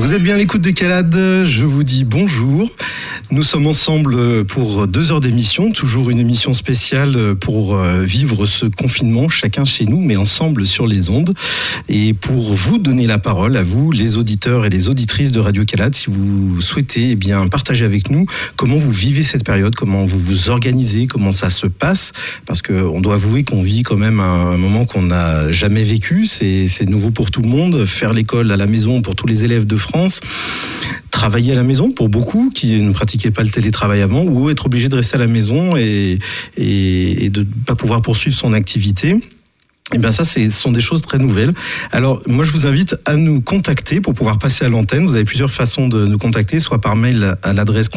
Vous êtes bien à l'écoute de Calade, je vous dis bonjour. Nous sommes ensemble pour 2 heures d'émission, toujours une émission spéciale pour vivre ce confinement, chacun chez nous, mais ensemble sur les ondes. Et pour vous donner la parole, à vous, les auditeurs et les auditrices de Radio Calade, si vous souhaitez partager avec nous comment vous vivez cette période, comment vous vous organisez, comment ça se passe, parce qu'on doit avouer qu'on vit quand même un moment qu'on n'a jamais vécu, c'est nouveau pour tout le monde, faire l'école à la maison pour tous les élèves de France, travailler à la maison pour beaucoup qui ne pratiquaient pas le télétravail avant, ou être obligé de rester à la maison et de ne pas pouvoir poursuivre son activité. Eh bien ça, ce sont des choses très nouvelles. Alors, moi, je vous invite à nous contacter pour pouvoir passer à l'antenne. Vous avez plusieurs façons de nous contacter, soit par mail à l'adresse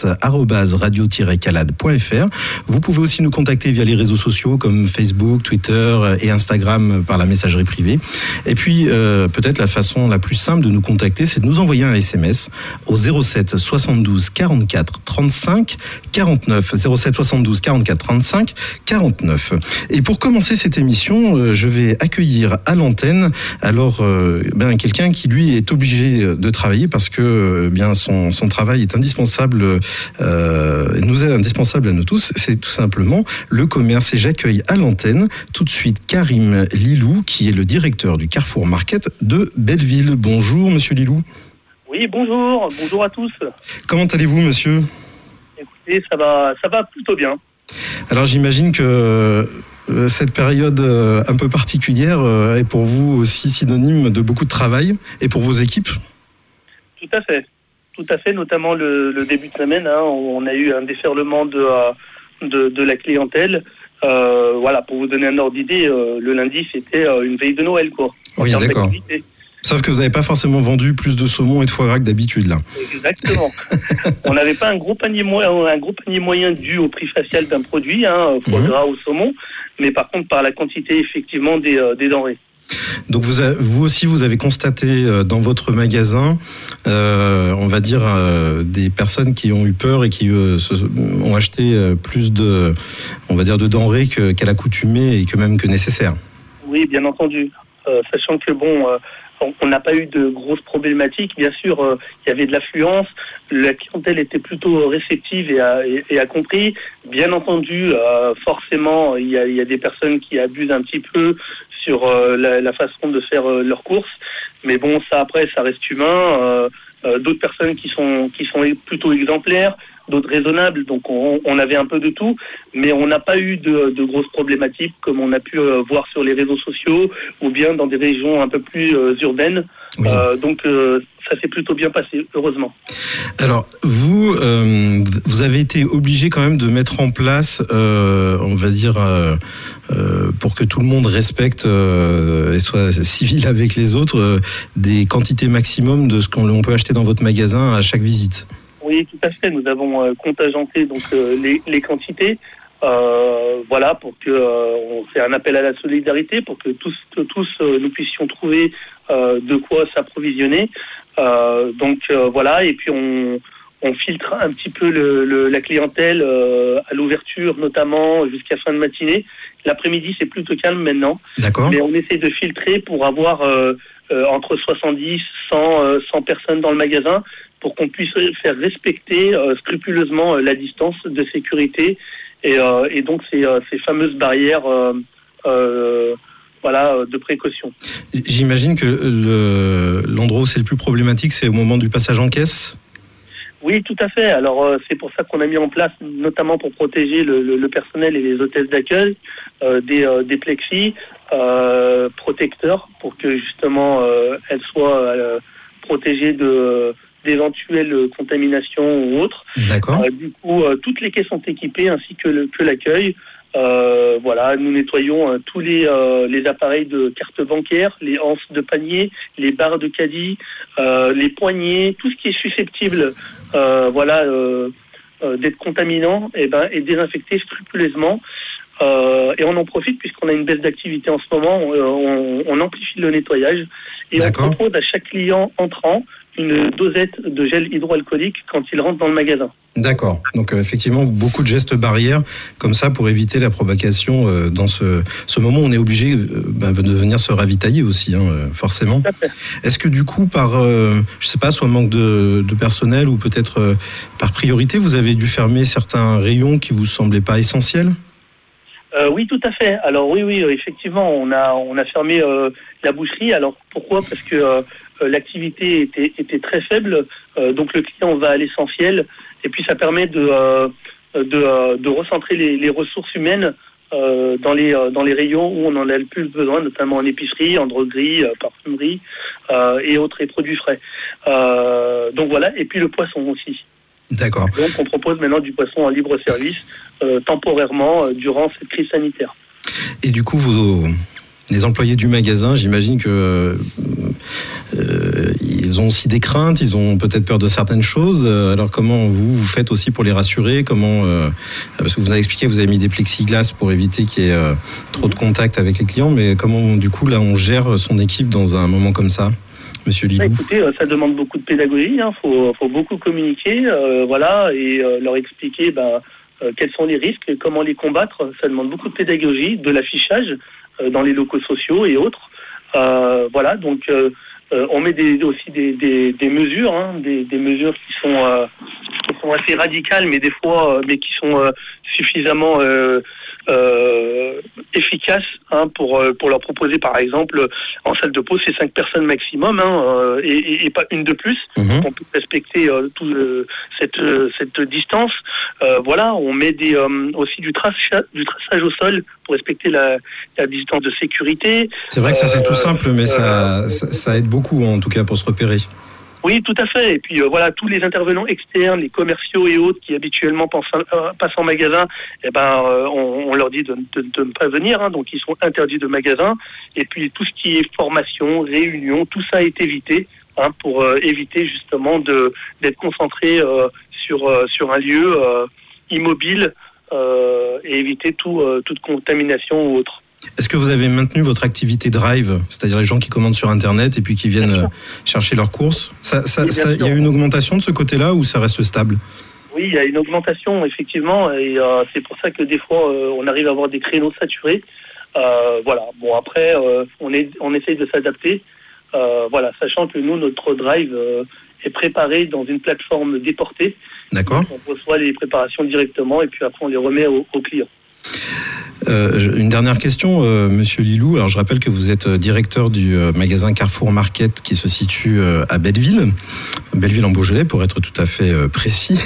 contact@radio-calade.fr. Vous pouvez aussi nous contacter via les réseaux sociaux comme Facebook, Twitter et Instagram par la messagerie privée. Et puis, peut-être la façon la plus simple de nous contacter, c'est de nous envoyer un SMS au 07 72 44 35 49. 07 72 44 35 49. Et pour commencer cette émission, je vais accueillir à l'antenne quelqu'un qui lui est obligé de travailler parce que son travail est indispensable, nous est indispensable à nous tous. C'est tout simplement le commerce et j'accueille à l'antenne tout de suite Karim Lilou qui est le directeur du Carrefour Market de Belleville. Bonjour Monsieur Lilou. Oui, bonjour à tous. Comment allez-vous monsieur ? Écoutez, ça va plutôt bien. Alors j'imagine que cette période un peu particulière est pour vous aussi synonyme de beaucoup de travail et pour vos équipes ? Tout à fait, notamment le début de semaine. On a eu un déferlement de la clientèle. Pour vous donner un ordre d'idée, le lundi c'était une veille de Noël, quoi. Oui, d'accord. Sauf que vous n'avez pas forcément vendu plus de saumon et de foie gras que d'habitude, là. Exactement. On n'avait pas un gros panier moyen dû au prix facial d'un produit, foie gras ou saumon, mais par contre par la quantité effectivement des denrées. Donc vous aussi, vous avez constaté dans votre magasin, des personnes qui ont eu peur et qui ont acheté plus de denrées qu'à l'accoutumée et que nécessaire. Oui, bien entendu. Sachant que on n'a pas eu de grosses problématiques. Bien sûr, il y avait de l'affluence. La clientèle était plutôt réceptive et a compris. Bien entendu, forcément, il y a des personnes qui abusent un petit peu sur la façon de faire leurs courses. Mais ça reste humain. D'autres personnes qui sont plutôt exemplaires, d'autres raisonnables, donc on avait un peu de tout, mais on n'a pas eu de grosses problématiques comme on a pu voir sur les réseaux sociaux ou bien dans des régions un peu plus urbaines. Oui. Ça s'est plutôt bien passé, heureusement. Alors, vous avez été obligé quand même de mettre en place, pour que tout le monde respecte et soit civil avec les autres, des quantités maximum de ce qu'on peut acheter dans votre magasin à chaque visite. Oui, tout à fait. Nous avons contingenté les quantités. Pour que on fait un appel à la solidarité pour que tous nous puissions trouver de quoi s'approvisionner. Et puis on filtre un petit peu la clientèle à l'ouverture, notamment jusqu'à fin de matinée. L'après-midi, c'est plutôt calme maintenant. D'accord. Mais on essaie de filtrer pour avoir entre 70, 100 personnes dans le magasin pour qu'on puisse faire respecter scrupuleusement la distance de sécurité et donc ces fameuses barrières de précaution. J'imagine que l'endroit où c'est le plus problématique, c'est au moment du passage en caisse ? Oui, tout à fait. Alors, c'est pour ça qu'on a mis en place, notamment pour protéger le personnel et les hôtesses d'accueil, des plexis protecteurs pour que, justement, elles soient protégées d'éventuelles contaminations ou autres. D'accord. Toutes les caisses sont équipées, ainsi que l'accueil. Nous nettoyons tous les appareils de carte bancaire, les anses de panier, les barres de caddie, les poignées, tout ce qui est susceptible d'être contaminant est désinfecté scrupuleusement. Et on en profite puisqu'on a une baisse d'activité en ce moment, on amplifie le nettoyage et D'accord. On propose à chaque client entrant une dosette de gel hydroalcoolique quand il rentre dans le magasin. D'accord. Donc effectivement, beaucoup de gestes barrières comme ça pour éviter la propagation dans ce moment où on est obligé de venir se ravitailler aussi, forcément. Est-ce que du coup, par, je sais pas, soit manque de personnel ou peut-être par priorité, vous avez dû fermer certains rayons qui vous semblaient pas essentiels ? Oui, tout à fait. Alors oui, effectivement, on a fermé la boucherie. Alors pourquoi ? Parce que l'activité était très faible, donc le client va à l'essentiel, et puis ça permet de recentrer les ressources humaines dans les rayons où on en a le plus besoin, notamment en épicerie, en droguerie, parfumerie et autres produits frais. Donc voilà, et puis le poisson aussi. D'accord. Donc on propose maintenant du poisson en libre service temporairement durant cette crise sanitaire. Et du coup, les employés du magasin, j'imagine que ils ont aussi des craintes, ils ont peut-être peur de certaines choses. Alors comment vous faites aussi pour les rassurer ? Parce que vous avez expliqué, vous avez mis des plexiglas pour éviter qu'il y ait trop de contact avec les clients, mais comment du coup là on gère son équipe dans un moment comme ça ? Monsieur Lilou. Écoutez, ça demande beaucoup de pédagogie, faut beaucoup communiquer, et leur expliquer quels sont les risques, comment les combattre. Ça demande beaucoup de pédagogie, de l'affichage dans les locaux sociaux et autres. Donc on met aussi des mesures, des mesures qui sont assez radicales, mais des fois, qui sont suffisamment efficaces pour leur proposer, par exemple, en salle de pause, c'est 5 personnes maximum, et pas une de plus. On peut respecter cette distance. On met aussi du traçage au sol pour respecter la distance de sécurité. C'est vrai que ça c'est tout simple, mais ça aide beaucoup en tout cas pour se repérer. Oui, tout à fait. Et puis tous les intervenants externes, les commerciaux et autres qui habituellement passent en magasin, on leur dit de ne pas venir, donc ils sont interdits de magasin. Et puis tout ce qui est formation, réunion, tout ça est évité, pour éviter justement d'être concentré sur un lieu immobile et éviter toute contamination ou autre. Est-ce que vous avez maintenu votre activité drive, c'est-à-dire les gens qui commandent sur Internet et puis qui viennent chercher leurs courses ? Il y a eu une augmentation de ce côté-là ou ça reste stable ? Oui, il y a une augmentation, effectivement, et c'est pour ça que des fois, on arrive à avoir des créneaux saturés. Après, on essaye de s'adapter, sachant que nous, notre drive est préparé dans une plateforme déportée. D'accord. On reçoit les préparations directement et puis après, on les remet aux clients. Une dernière question, Monsieur Lilou. Alors, je rappelle que vous êtes directeur du magasin Carrefour Market qui se situe à Belleville en Beaujolais, pour être tout à fait précis.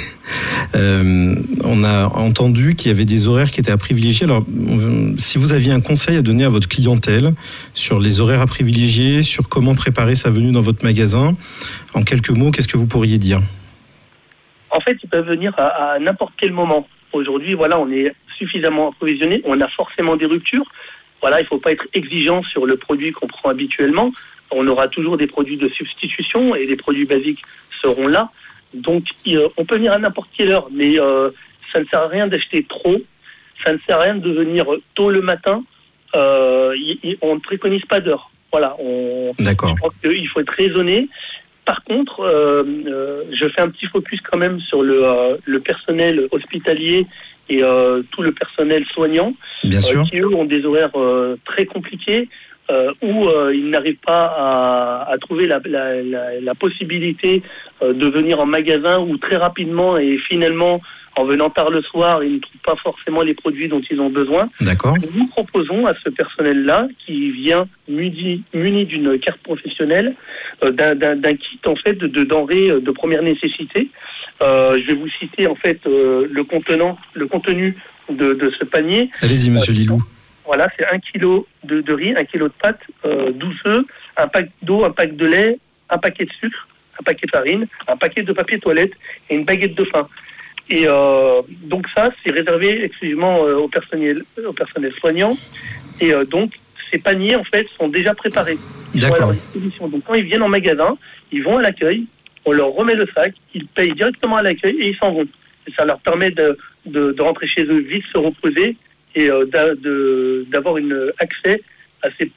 On a entendu qu'il y avait des horaires qui étaient à privilégier. Alors, si vous aviez un conseil à donner à votre clientèle sur les horaires à privilégier, sur comment préparer sa venue dans votre magasin, en quelques mots, qu'est-ce que vous pourriez dire ? En fait, ils peuvent venir à n'importe quel moment. Aujourd'hui, on est suffisamment approvisionné, on a forcément des ruptures. Il ne faut pas être exigeant sur le produit qu'on prend habituellement. On aura toujours des produits de substitution et les produits basiques seront là. Donc, on peut venir à n'importe quelle heure, mais ça ne sert à rien d'acheter trop. Ça ne sert à rien de venir tôt le matin. On ne préconise pas d'heure. D'accord. Je pense qu'il faut être raisonné. Par contre, je fais un petit focus quand même sur le personnel hospitalier et tout le personnel soignant, qui eux ont des horaires très compliqués, où ils n'arrivent pas à trouver la possibilité de venir en magasin, ou très rapidement et finalement, en venant tard le soir, ils ne trouvent pas forcément les produits dont ils ont besoin. D'accord. Nous proposons à ce personnel-là, qui vient muni d'une carte professionnelle, d'un kit en fait de denrées de première nécessité. Je vais vous citer en fait le contenu de ce panier. Allez-y, Monsieur Lilou. C'est 1 kilo de riz, 1 kilo de pâtes, 12 œufs, un pack d'eau, un pack de lait, un paquet de sucre, un paquet de farine, un paquet de papier toilette et une baguette de pain. Et donc ça, c'est réservé exclusivement au personnel soignant. Et donc, ces paniers, en fait, sont déjà préparés. D'accord. Donc, quand ils viennent en magasin, ils vont à l'accueil, on leur remet le sac, ils payent directement à l'accueil et ils s'en vont. Et ça leur permet de rentrer chez eux vite, se reposer et d'avoir un accès à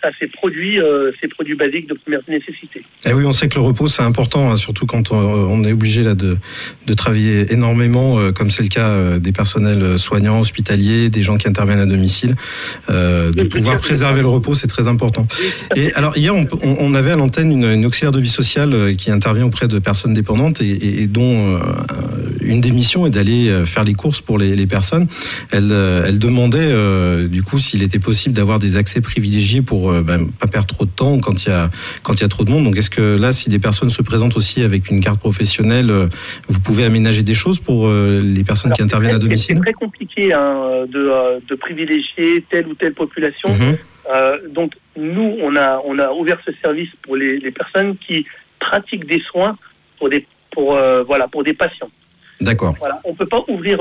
à ces produits basiques de première nécessité. Et oui, on sait que le repos c'est important, hein, surtout quand on est obligé là de travailler énormément, comme c'est le cas des personnels soignants, hospitaliers, des gens qui interviennent à domicile, de pouvoir préserver le repos, c'est très important. Et alors hier, on avait à l'antenne une auxiliaire de vie sociale qui intervient auprès de personnes dépendantes et dont une des missions est d'aller faire les courses pour les personnes. Elle demandait du coup s'il était possible d'avoir des accès privilégiés pour pas perdre trop de temps quand il y a trop de monde. Donc est-ce que là, si des personnes se présentent aussi avec une carte professionnelle, vous pouvez aménager des choses pour les personnes qui interviennent à domicile? C'est très compliqué de privilégier telle ou telle population. Donc nous, on a ouvert ce service pour les personnes qui pratiquent des soins pour des patients. D'accord. Voilà, on peut pas ouvrir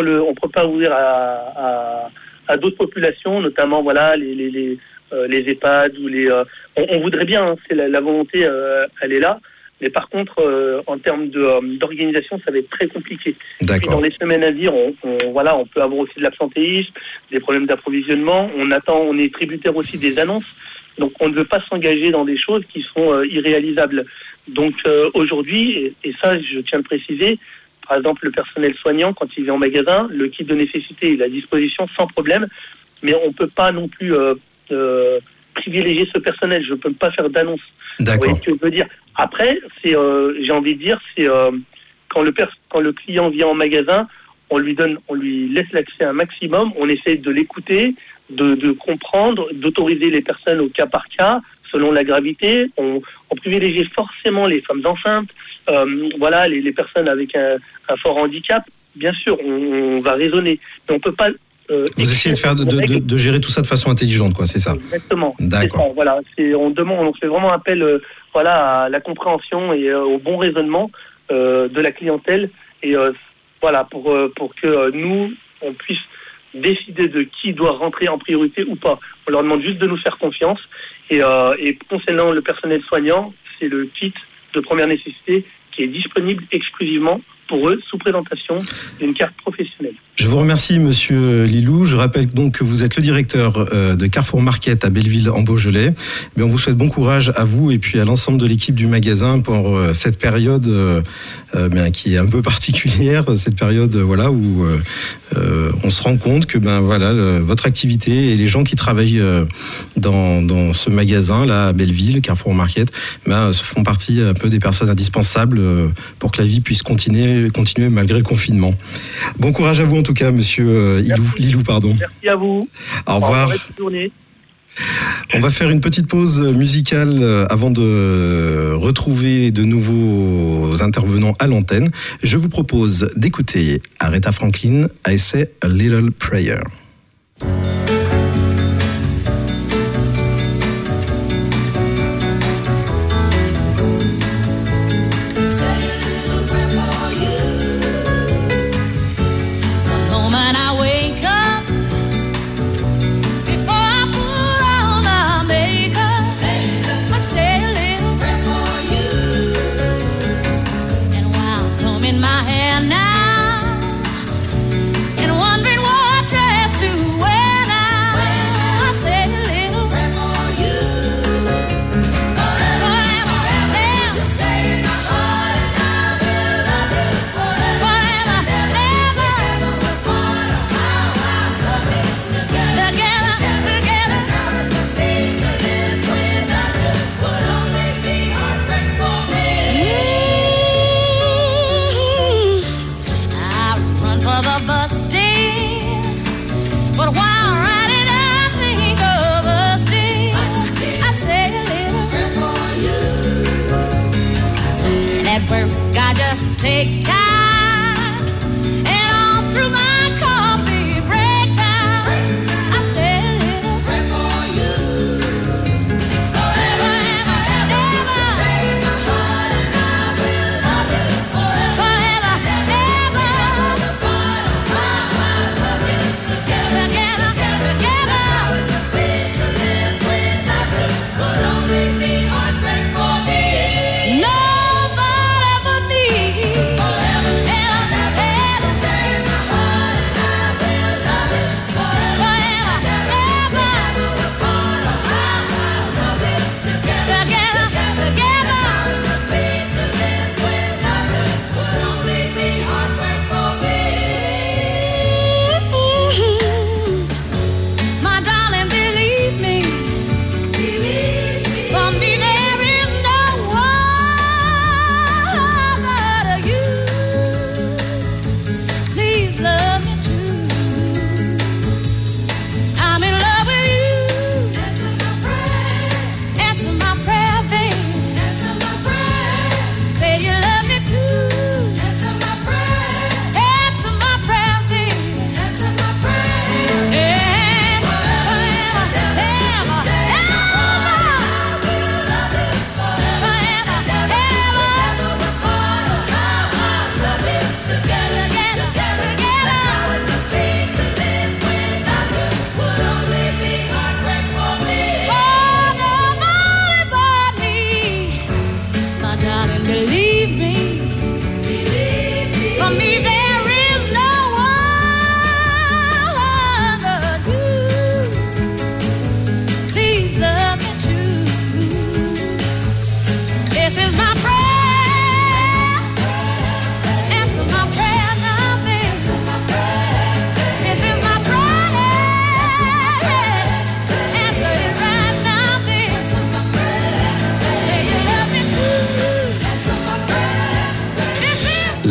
à d'autres populations, notamment les EHPAD ou on voudrait bien, hein, c'est la volonté, elle est là. Mais par contre, en termes d'organisation, ça va être très compliqué. D'accord. Et puis dans les semaines à venir, on peut avoir aussi de l'absentéisme, des problèmes d'approvisionnement. On est tributaire aussi des annonces. Donc on ne veut pas s'engager dans des choses qui sont irréalisables. Donc aujourd'hui, et ça je tiens à le préciser, par exemple le personnel soignant, quand il vient en magasin, le kit de nécessité est à disposition sans problème. Mais on ne peut pas non plus privilégier ce personnel. Je ne peux pas faire d'annonce. D'accord. Vous voyez ce que je veux dire. Après, j'ai envie de dire, c'est quand le client vient en magasin, on lui laisse l'accès un maximum, on essaie de l'écouter, de comprendre, d'autoriser les personnes au cas par cas, selon la gravité. On privilégie forcément les femmes enceintes, les personnes avec un fort handicap. Bien sûr, on va raisonner, mais on peut pas. Vous essayez de gérer tout ça de façon intelligente, quoi, c'est ça? Exactement. D'accord. On fait vraiment appel à la compréhension et au bon raisonnement de la clientèle et pour que nous, on puisse décider de qui doit rentrer en priorité ou pas. On leur demande juste de nous faire confiance et concernant le personnel soignant, c'est le kit de première nécessité qui est disponible exclusivement pour eux, sous présentation d'une carte professionnelle. Je vous remercie, Monsieur Lilou. Je rappelle donc que vous êtes le directeur de Carrefour Market à Belleville en Beaujolais. Mais on vous souhaite bon courage à vous et puis à l'ensemble de l'équipe du magasin pour cette période qui est un peu particulière, cette période où on se rend compte que votre activité et les gens qui travaillent dans ce magasin là à Belleville, Carrefour Market, font partie un peu des personnes indispensables pour que la vie puisse continuer malgré le confinement. Bon courage à vous en tout cas, Monsieur Lilou. Merci à vous. Au revoir. Bonne journée. On va faire une petite pause musicale avant de retrouver de nouveaux intervenants à l'antenne. Je vous propose d'écouter Aretha Franklin, I Say a Little Prayer. My hair now and wondering what dress to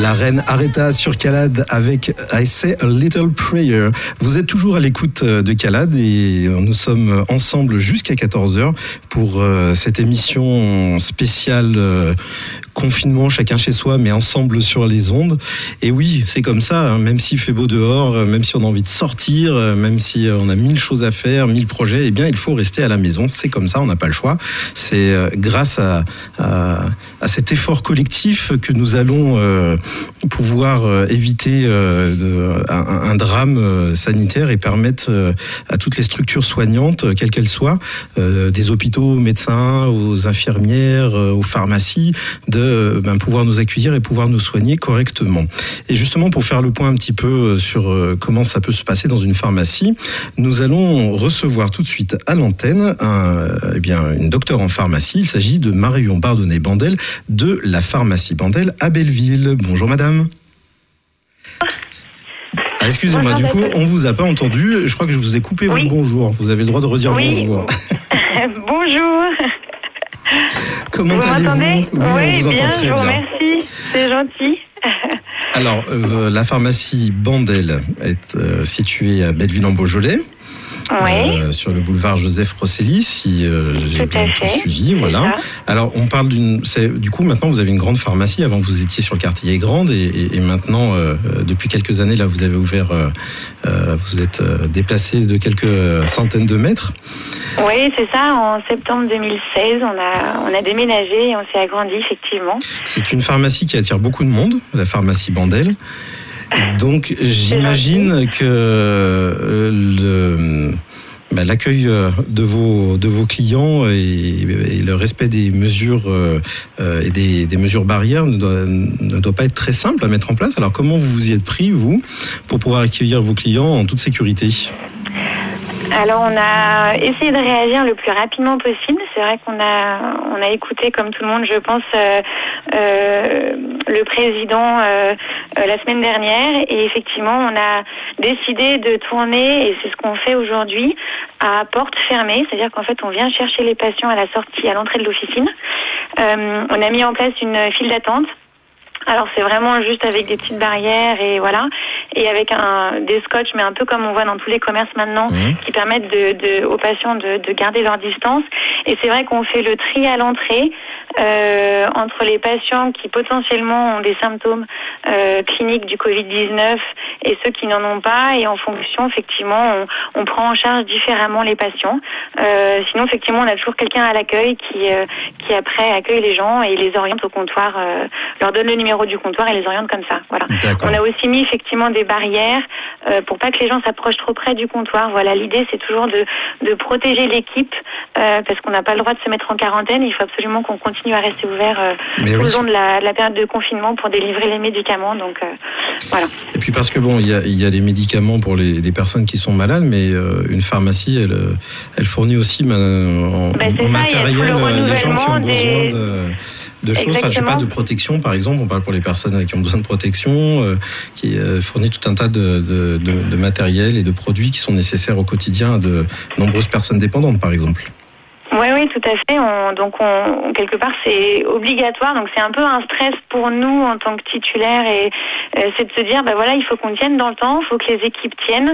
La reine Aretha sur CALAD avec I Say a Little Prayer. Vous êtes toujours à l'écoute de CALAD et nous sommes ensemble jusqu'à 14h pour cette émission spéciale confinement, chacun chez soi, mais ensemble sur les ondes. Et oui, c'est comme ça, hein, même s'il fait beau dehors, même si on a envie de sortir, même si on a 1000 choses à faire, 1000 projets, eh bien, il faut rester à la maison. C'est comme ça, on n'a pas le choix. C'est grâce à cet effort collectif que nous allons pouvoir éviter un drame sanitaire et permettre à toutes les structures soignantes, quelles qu'elles soient, des hôpitaux, aux médecins, aux infirmières, aux pharmacies, de pouvoir nous accueillir et pouvoir nous soigner correctement. Et justement, pour faire le point un petit peu sur comment ça peut se passer dans une pharmacie, nous allons recevoir tout de suite à l'antenne une docteure en pharmacie. Il s'agit de Marion Bardonnay-Bandel de la pharmacie Bandel à Belleville. Bonjour madame. Ah, excusez-moi, du coup, on vous a pas entendu. Je crois que je vous ai coupé votre bonjour. Vous avez le droit de redire bonjour. Bonjour. Comment allez-vous? Oui, bien, je vous remercie. C'est gentil. Alors, la pharmacie Bandel est située à Belleville-en-Beaujolais. Oui. Sur le boulevard Joseph Rosselli, si j'ai bien tout suivi, voilà. Alors, on parle du coup, maintenant, vous avez une grande pharmacie. Avant, vous étiez sur le quartier Grande, et maintenant, depuis quelques années, là, vous avez ouvert, vous êtes déplacé de quelques centaines de mètres. Oui, c'est ça. En septembre 2016, on a déménagé et on s'est agrandi, effectivement. C'est une pharmacie qui attire beaucoup de monde, la pharmacie Bandel. Donc, j'imagine que l'accueil de vos clients et le respect des mesures et des mesures barrières ne doit pas être très simple à mettre en place. Alors, comment vous vous y êtes pris, vous, pour pouvoir accueillir vos clients en toute sécurité ? Alors, on a essayé de réagir le plus rapidement possible. C'est vrai qu'on a écouté, comme tout le monde, je pense, le président la semaine dernière. Et effectivement, on a décidé de tourner, et c'est ce qu'on fait aujourd'hui, à porte fermée. C'est-à-dire qu'en fait, on vient chercher les patients à la sortie, à l'entrée de l'officine. On a mis en place une file d'attente. Alors c'est vraiment juste avec des petites barrières et voilà, et avec des scotch, mais un peu comme on voit dans tous les commerces maintenant, qui permettent aux patients de garder leur distance. Et c'est vrai qu'on fait le tri à l'entrée entre les patients qui potentiellement ont des symptômes cliniques du Covid-19 et ceux qui n'en ont pas. Et en fonction, effectivement, on prend en charge différemment les patients. Sinon, effectivement, on a toujours quelqu'un à l'accueil qui après accueille les gens et les oriente au comptoir, leur donne le numéro du comptoir et les oriente comme ça. Voilà. On a aussi mis effectivement des barrières pour pas que les gens s'approchent trop près du comptoir. Voilà, l'idée c'est toujours de protéger l'équipe parce qu'on n'a pas le droit de se mettre en quarantaine. Il faut absolument qu'on continue à rester ouvert tout le long de la période de confinement pour délivrer les médicaments. Donc voilà. Et puis parce que bon, il y a les médicaments pour les personnes qui sont malades, mais une pharmacie elle fournit aussi en matériel les gens qui ont besoin de choses, enfin, je sais pas, de protection par exemple, on parle pour les personnes qui ont besoin de protection, qui fournit tout un tas de matériel et de produits qui sont nécessaires au quotidien à de nombreuses personnes dépendantes par exemple. Oui, tout à fait. Quelque part, c'est obligatoire. Donc, c'est un peu un stress pour nous en tant que titulaires. Et c'est de se dire, il faut qu'on tienne dans le temps, il faut que les équipes tiennent.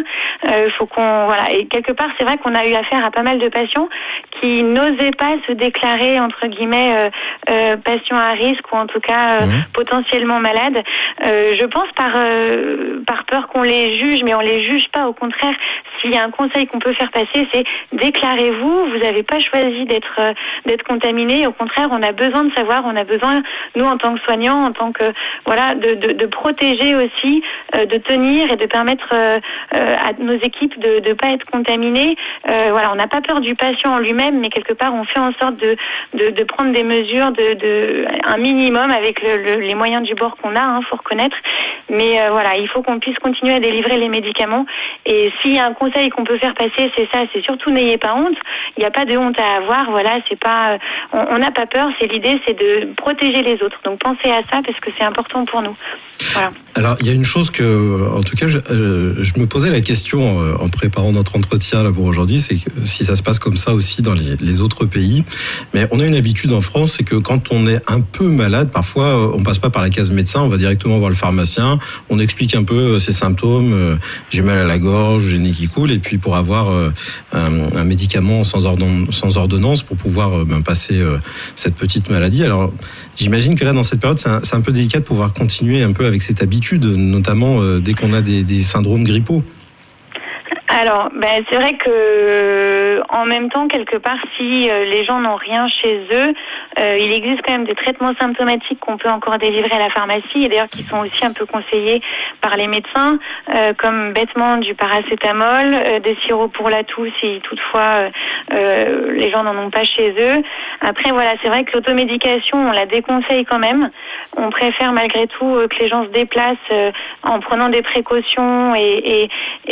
Et quelque part, c'est vrai qu'on a eu affaire à pas mal de patients qui n'osaient pas se déclarer, entre guillemets, patients à risque ou en tout cas potentiellement malades. Je pense par peur qu'on les juge, mais on les juge pas. Au contraire, s'il y a un conseil qu'on peut faire passer, c'est déclarez-vous. Vous n'avez pas choisi d'être contaminé. Au contraire, on a besoin de savoir, on a besoin, nous en tant que soignants, en tant que de protéger aussi, de tenir et de permettre à nos équipes de pas être contaminées. On n'a pas peur du patient en lui-même, mais quelque part on fait en sorte de prendre des mesures un minimum avec les moyens du bord qu'on a, faut reconnaître. Mais il faut qu'on puisse continuer à délivrer les médicaments. Et s'il y a un conseil qu'on peut faire passer, c'est ça, c'est surtout n'ayez pas honte. Il n'y a pas de honte avoir. Voilà, c'est pas, on n'a pas peur. L'idée, c'est de protéger les autres. Donc pensez à ça parce que c'est important pour nous. Voilà. Alors, il y a une chose que, en tout cas, je me posais la question en préparant notre entretien là pour aujourd'hui, c'est que si ça se passe comme ça aussi dans les autres pays. Mais on a une habitude en France, c'est que quand on est un peu malade, parfois on passe pas par la case médecin, on va directement voir le pharmacien, on explique un peu ses symptômes, j'ai mal à la gorge, j'ai le nez qui coule, et puis pour avoir un médicament sans ordonnance pour pouvoir passer cette petite maladie. Alors, j'imagine que là, dans cette période, c'est un peu délicat de pouvoir continuer un peu avec cette habitude, notamment dès qu'on a des syndromes grippaux. Alors, c'est vrai que en même temps, quelque part, si les gens n'ont rien chez eux, il existe quand même des traitements symptomatiques qu'on peut encore délivrer à la pharmacie, et d'ailleurs qui sont aussi un peu conseillés par les médecins, comme bêtement du paracétamol, des sirops pour la toux si toutefois les gens n'en ont pas chez eux. Après, voilà, c'est vrai que l'automédication, on la déconseille quand même. On préfère malgré tout que les gens se déplacent en prenant des précautions et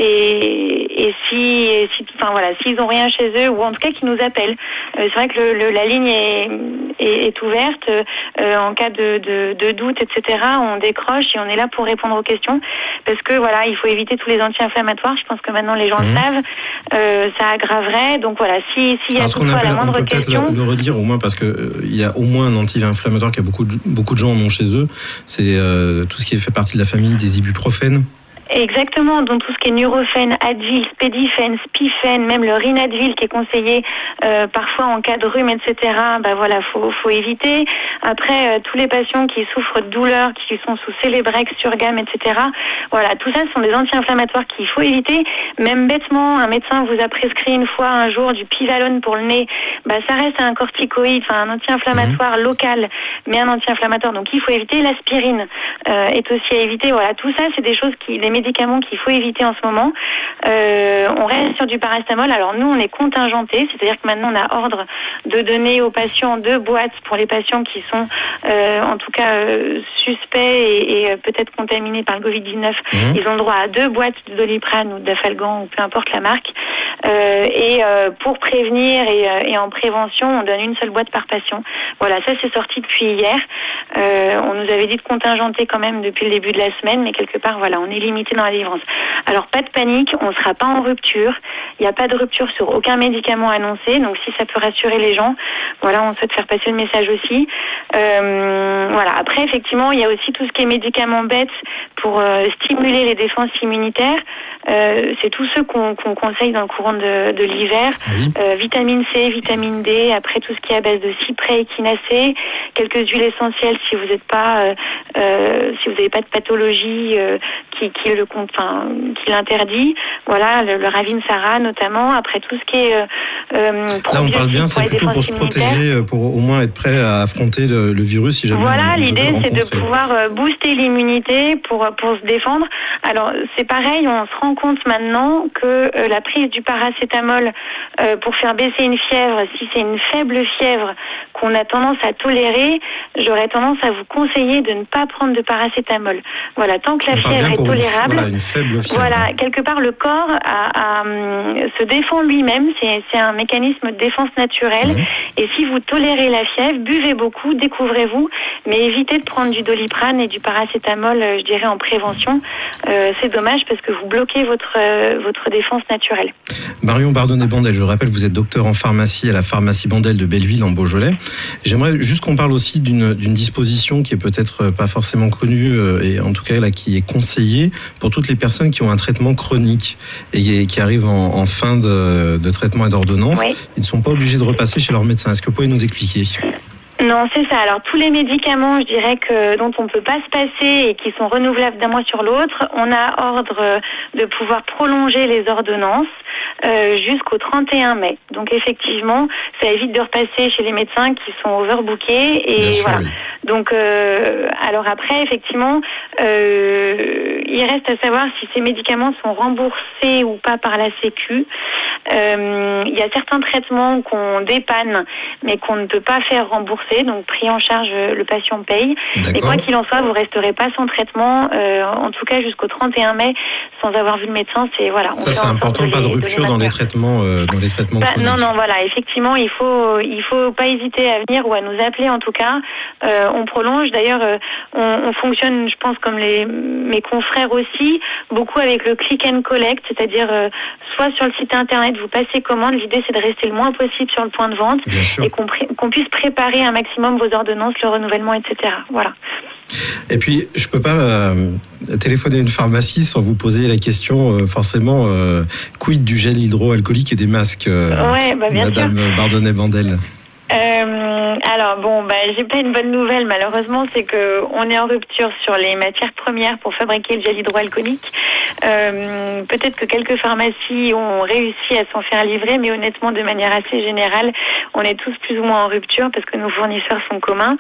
s'ils n'ont rien chez eux, ou en tout cas qu'ils nous appellent. C'est vrai que la ligne est ouverte. En cas de doute, etc., on décroche et on est là pour répondre aux questions. Parce que voilà, il faut éviter tous les anti-inflammatoires. Je pense que maintenant les gens le savent. Ça aggraverait. Donc voilà, s'il y a toutefois la moindre question... On peut peut-être le redire au moins parce que il y a au moins un anti-inflammatoire que beaucoup de gens en ont chez eux. C'est tout ce qui fait partie de la famille des ibuprofènes. Exactement, donc tout ce qui est Nurofen, Advil, Spédifen, Spifen, même le Rinadvil qui est conseillé parfois en cas de rhume, etc. Faut éviter. Après, tous les patients qui souffrent de douleurs, qui sont sous Celebrex, Surgam, etc. Voilà, tout ça ce sont des anti-inflammatoires qu'il faut éviter. Même bêtement, un médecin vous a prescrit une fois un jour du Pivalone pour le nez, ça reste un corticoïde, un anti-inflammatoire local, mais un anti-inflammatoire. Donc il faut éviter. L'aspirine est aussi à éviter. Voilà, tout ça c'est des choses les médicaments qu'il faut éviter en ce moment. On reste sur du paracétamol. Alors nous, on est contingenté, c'est-à-dire que maintenant on a ordre de donner aux patients 2 boîtes pour les patients qui sont en tout cas suspects et peut-être contaminés par le Covid-19. Ils ont le droit à 2 boîtes de Doliprane ou d'Afalgan ou peu importe la marque. Pour prévenir et en prévention, on donne une seule boîte par patient. Voilà, ça c'est sorti depuis hier. On nous avait dit de contingenter quand même depuis le début de la semaine, mais quelque part, voilà, on est limité dans la délivrance. Alors, pas de panique, on ne sera pas en rupture. Il n'y a pas de rupture sur aucun médicament annoncé. Donc, si ça peut rassurer les gens, voilà, on souhaite faire passer le message aussi. Voilà. Après, effectivement, il y a aussi tout ce qui est médicaments bêtes pour stimuler les défenses immunitaires. C'est tous ceux qu'on conseille dans le courant de l'hiver. Oui. Vitamine C, vitamine D, après tout ce qui est à base de cyprès, échinacée, quelques huiles essentielles si vous n'êtes pas, si vous n'avez pas de pathologie qui l'interdit. Voilà, le Ravinsara notamment. Après tout ce qui est là, on parle bien, c'est plutôt pour se protéger, pour au moins être prêt à affronter le virus si jamais. Voilà, l'idée c'est de pouvoir booster l'immunité pour se défendre. Alors c'est pareil, on se rend compte maintenant que la prise du paracétamol pour faire baisser une fièvre, si c'est une faible fièvre qu'on a tendance à tolérer, j'aurais tendance à vous conseiller de ne pas prendre de paracétamol. Voilà, tant que la fièvre est tolérable, une faible fièvre. Voilà, quelque part le corps se défend lui-même, c'est un mécanisme de défense naturelle. Et si vous tolérez la fièvre, buvez beaucoup, découvrez-vous, mais évitez de prendre du Doliprane et du paracétamol, je dirais en prévention. C'est dommage parce que vous bloquez votre défense naturelle. Marion Bardonnet-Bandel, je rappelle, vous êtes docteur en pharmacie à la pharmacie Bandel de Belleville en Beaujolais. J'aimerais juste qu'on parle aussi d'une disposition qui est peut-être pas forcément connue et en tout cas là qui est conseillée pour toutes les personnes qui ont un traitement chronique et qui arrivent en fin de traitement et d'ordonnance. Oui. Ils ne sont pas obligés de repasser chez leur médecin. Est-ce que vous pouvez nous expliquer ? Non, c'est ça. Alors tous les médicaments, je dirais dont on ne peut pas se passer et qui sont renouvelables d'un mois sur l'autre, on a ordre de pouvoir prolonger les ordonnances jusqu'au 31 mai. Donc effectivement, ça évite de repasser chez les médecins qui sont overbookés. Et voilà. Oui. Donc alors après, effectivement, il reste à savoir si ces médicaments sont remboursés ou pas par la Sécu. Il y a certains traitements qu'on dépanne, mais qu'on ne peut pas faire rembourser remboursé, donc pris en charge, le patient paye. D'accord. Et quoi qu'il en soit, vous resterez pas sans traitement, en tout cas jusqu'au 31 mai, sans avoir vu le médecin. C'est voilà. Ça c'est important, pas de rupture dans les traitements chroniques. Non, voilà, effectivement, il faut pas hésiter à venir ou à nous appeler en tout cas. On prolonge. D'ailleurs, on fonctionne, je pense, comme mes confrères aussi, beaucoup avec le click and collect, c'est-à-dire soit sur le site internet, vous passez commande. L'idée, c'est de rester le moins possible sur le point de vente et qu'on puisse préparer un maximum vos ordonnances, le renouvellement, etc. Voilà. Et puis, je peux pas téléphoner à une pharmacie sans vous poser la question, forcément, quid du gel hydroalcoolique et des masques, bien Madame Bardonnay-Bandel. Alors j'ai pas une bonne nouvelle malheureusement, c'est que on est en rupture sur les matières premières pour fabriquer le gel hydroalcoolique. Peut-être que quelques pharmacies ont réussi à s'en faire livrer, mais honnêtement, de manière assez générale, on est tous plus ou moins en rupture parce que nos fournisseurs sont communs.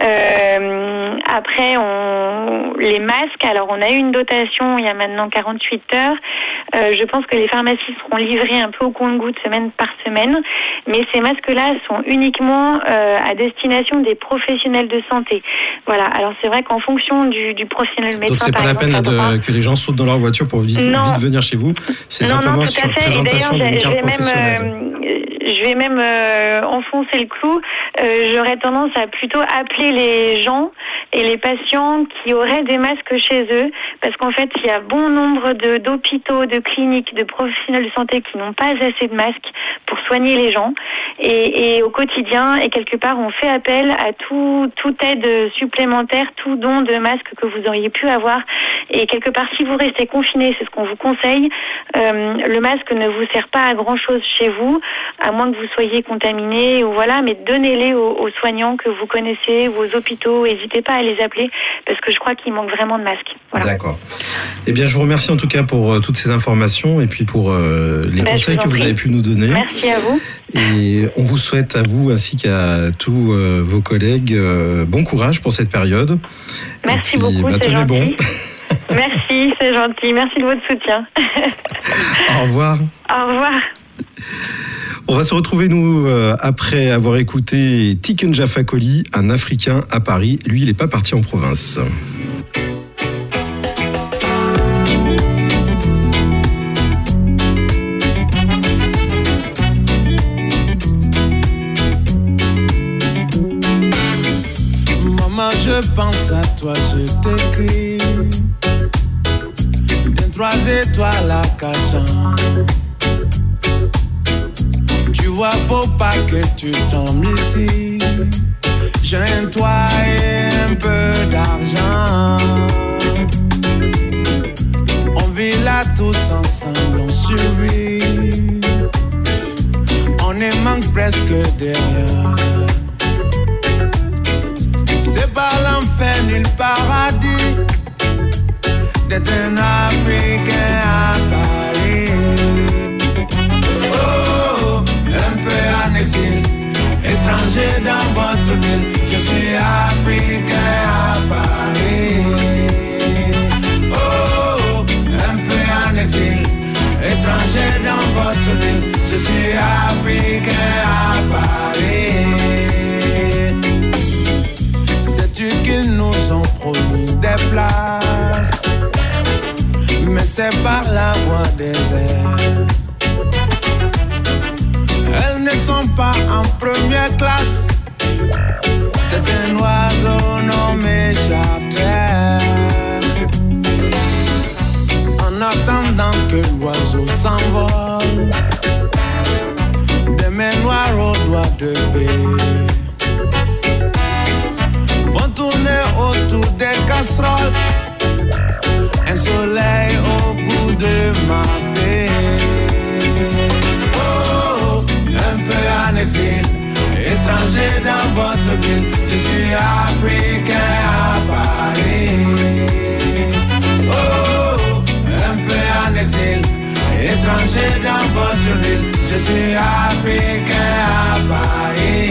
Après, les masques, alors on a eu une dotation il y a maintenant 48 heures. Je pense que les pharmacies seront livrées un peu au compte-gouttes semaine par semaine, mais ces masques-là sont uniquement à destination des professionnels de santé. Voilà, alors c'est vrai qu'en fonction du professionnel médecin... Donc c'est pas la peine que les gens sautent dans leur voiture pour vite venir chez vous, c'est simplement sur présentation d'une carte professionnelle. Je vais même enfoncer le clou. J'aurais tendance à plutôt appeler les gens et les patients qui auraient des masques chez eux, parce qu'en fait, il y a bon nombre d'hôpitaux, de cliniques, de professionnels de santé qui n'ont pas assez de masques pour soigner les gens. Et au quotidien, et quelque part, on fait appel à toute aide supplémentaire, tout don de masques que vous auriez pu avoir. Et quelque part, si vous restez confiné, c'est ce qu'on vous conseille, le masque ne vous sert pas à grand-chose chez vous, à moins que vous soyez contaminé, ou voilà, mais donnez-les aux soignants que vous connaissez, ou aux hôpitaux. N'hésitez pas à les appeler, parce que je crois qu'il manque vraiment de masques. Voilà. D'accord. Eh bien, je vous remercie en tout cas pour toutes ces informations et puis pour les conseils que vous avez pu nous donner. Merci à vous. Et on vous souhaite à vous ainsi qu'à tous vos collègues bon courage pour cette période. Merci beaucoup, c'est gentil. Bon. Merci, c'est gentil. Merci de votre soutien. Au revoir. Au revoir. On va se retrouver, nous, après avoir écouté Tiken Jah Fakoly, un Africain à Paris. Lui, il n'est pas parti en province. Maman, je pense à toi, je t'écris. Des 3 étoiles à Cachan. Tu vois, faut pas que tu tombes ici. J'ai un toit et un peu d'argent. On vit là tous ensemble, on survit. On ne manque presque de rien. C'est pas l'enfer ni le paradis d'être un Africain à Paris. Un peu en exil, étranger dans votre ville. Je suis Africain à Paris. Oh, un peu en exil, étranger dans votre ville. Je suis Africain à Paris. Sais-tu qu'ils nous ont promis des places, mais c'est par la voie des airs. Elles ne sont pas en première classe. C'est un oiseau nommé Charter. En attendant que l'oiseau s'envole, des mains noires aux doigts de fée vont tourner autour des casseroles. Un soleil au bout de ma fée. Un peu en exil, étranger dans votre ville. Je suis Africain à Paris. Oh, un peu en exil, étranger dans votre ville. Je suis Africain à Paris.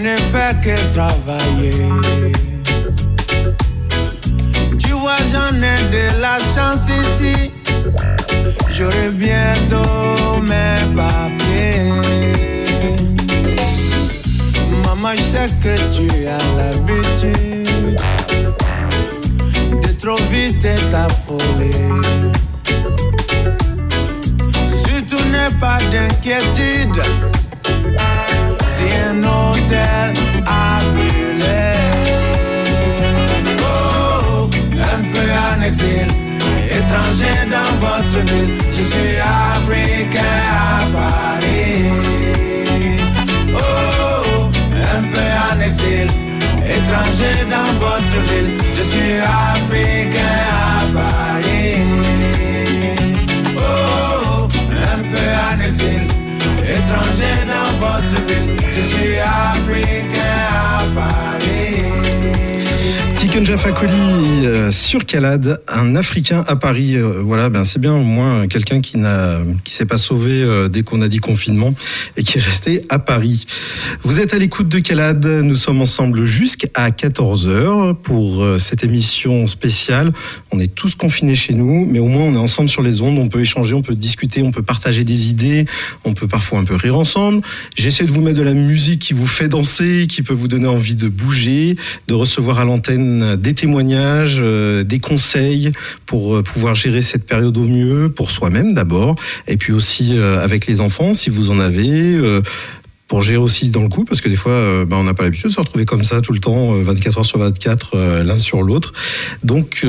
n'ai fait que travailler. Tu vois, j'en ai de la chance ici. J'aurai bientôt mes papiers. Maman, je sais que tu as l'habitude de trop vite t'affoler. Surtout n'aie pas d'inquiétude si un hôtel a brûlé. Oh, un peu en exil, étranger dans votre ville. Je suis africain à Paris. Oh, un peu en exil, étranger dans votre ville. Je suis africain à Paris. Oh, un peu en exil, étranger dans votre ville. Je suis africain à Paris. Tiken Jah Fakoly sur Calade, un Africain à Paris. Voilà, ben c'est bien au moins quelqu'un qui s'est pas sauvé dès qu'on a dit confinement et qui est resté à Paris. Vous êtes à l'écoute de Calade. Nous sommes ensemble jusqu'à 14h pour cette émission spéciale. On est tous confinés chez nous, mais au moins on est ensemble sur les ondes. On peut échanger, on peut discuter, on peut partager des idées, on peut parfois un peu rire ensemble. J'essaie de vous mettre de la musique qui vous fait danser, qui peut vous donner envie de bouger, de recevoir à l'antenne des témoignages, des conseils pour pouvoir gérer cette période au mieux, pour soi-même d'abord, et puis aussi avec les enfants, si vous en avez, pour gérer aussi dans le coup, parce que des fois, on n'a pas l'habitude de se retrouver comme ça tout le temps, 24 heures sur 24, l'un sur l'autre. Donc,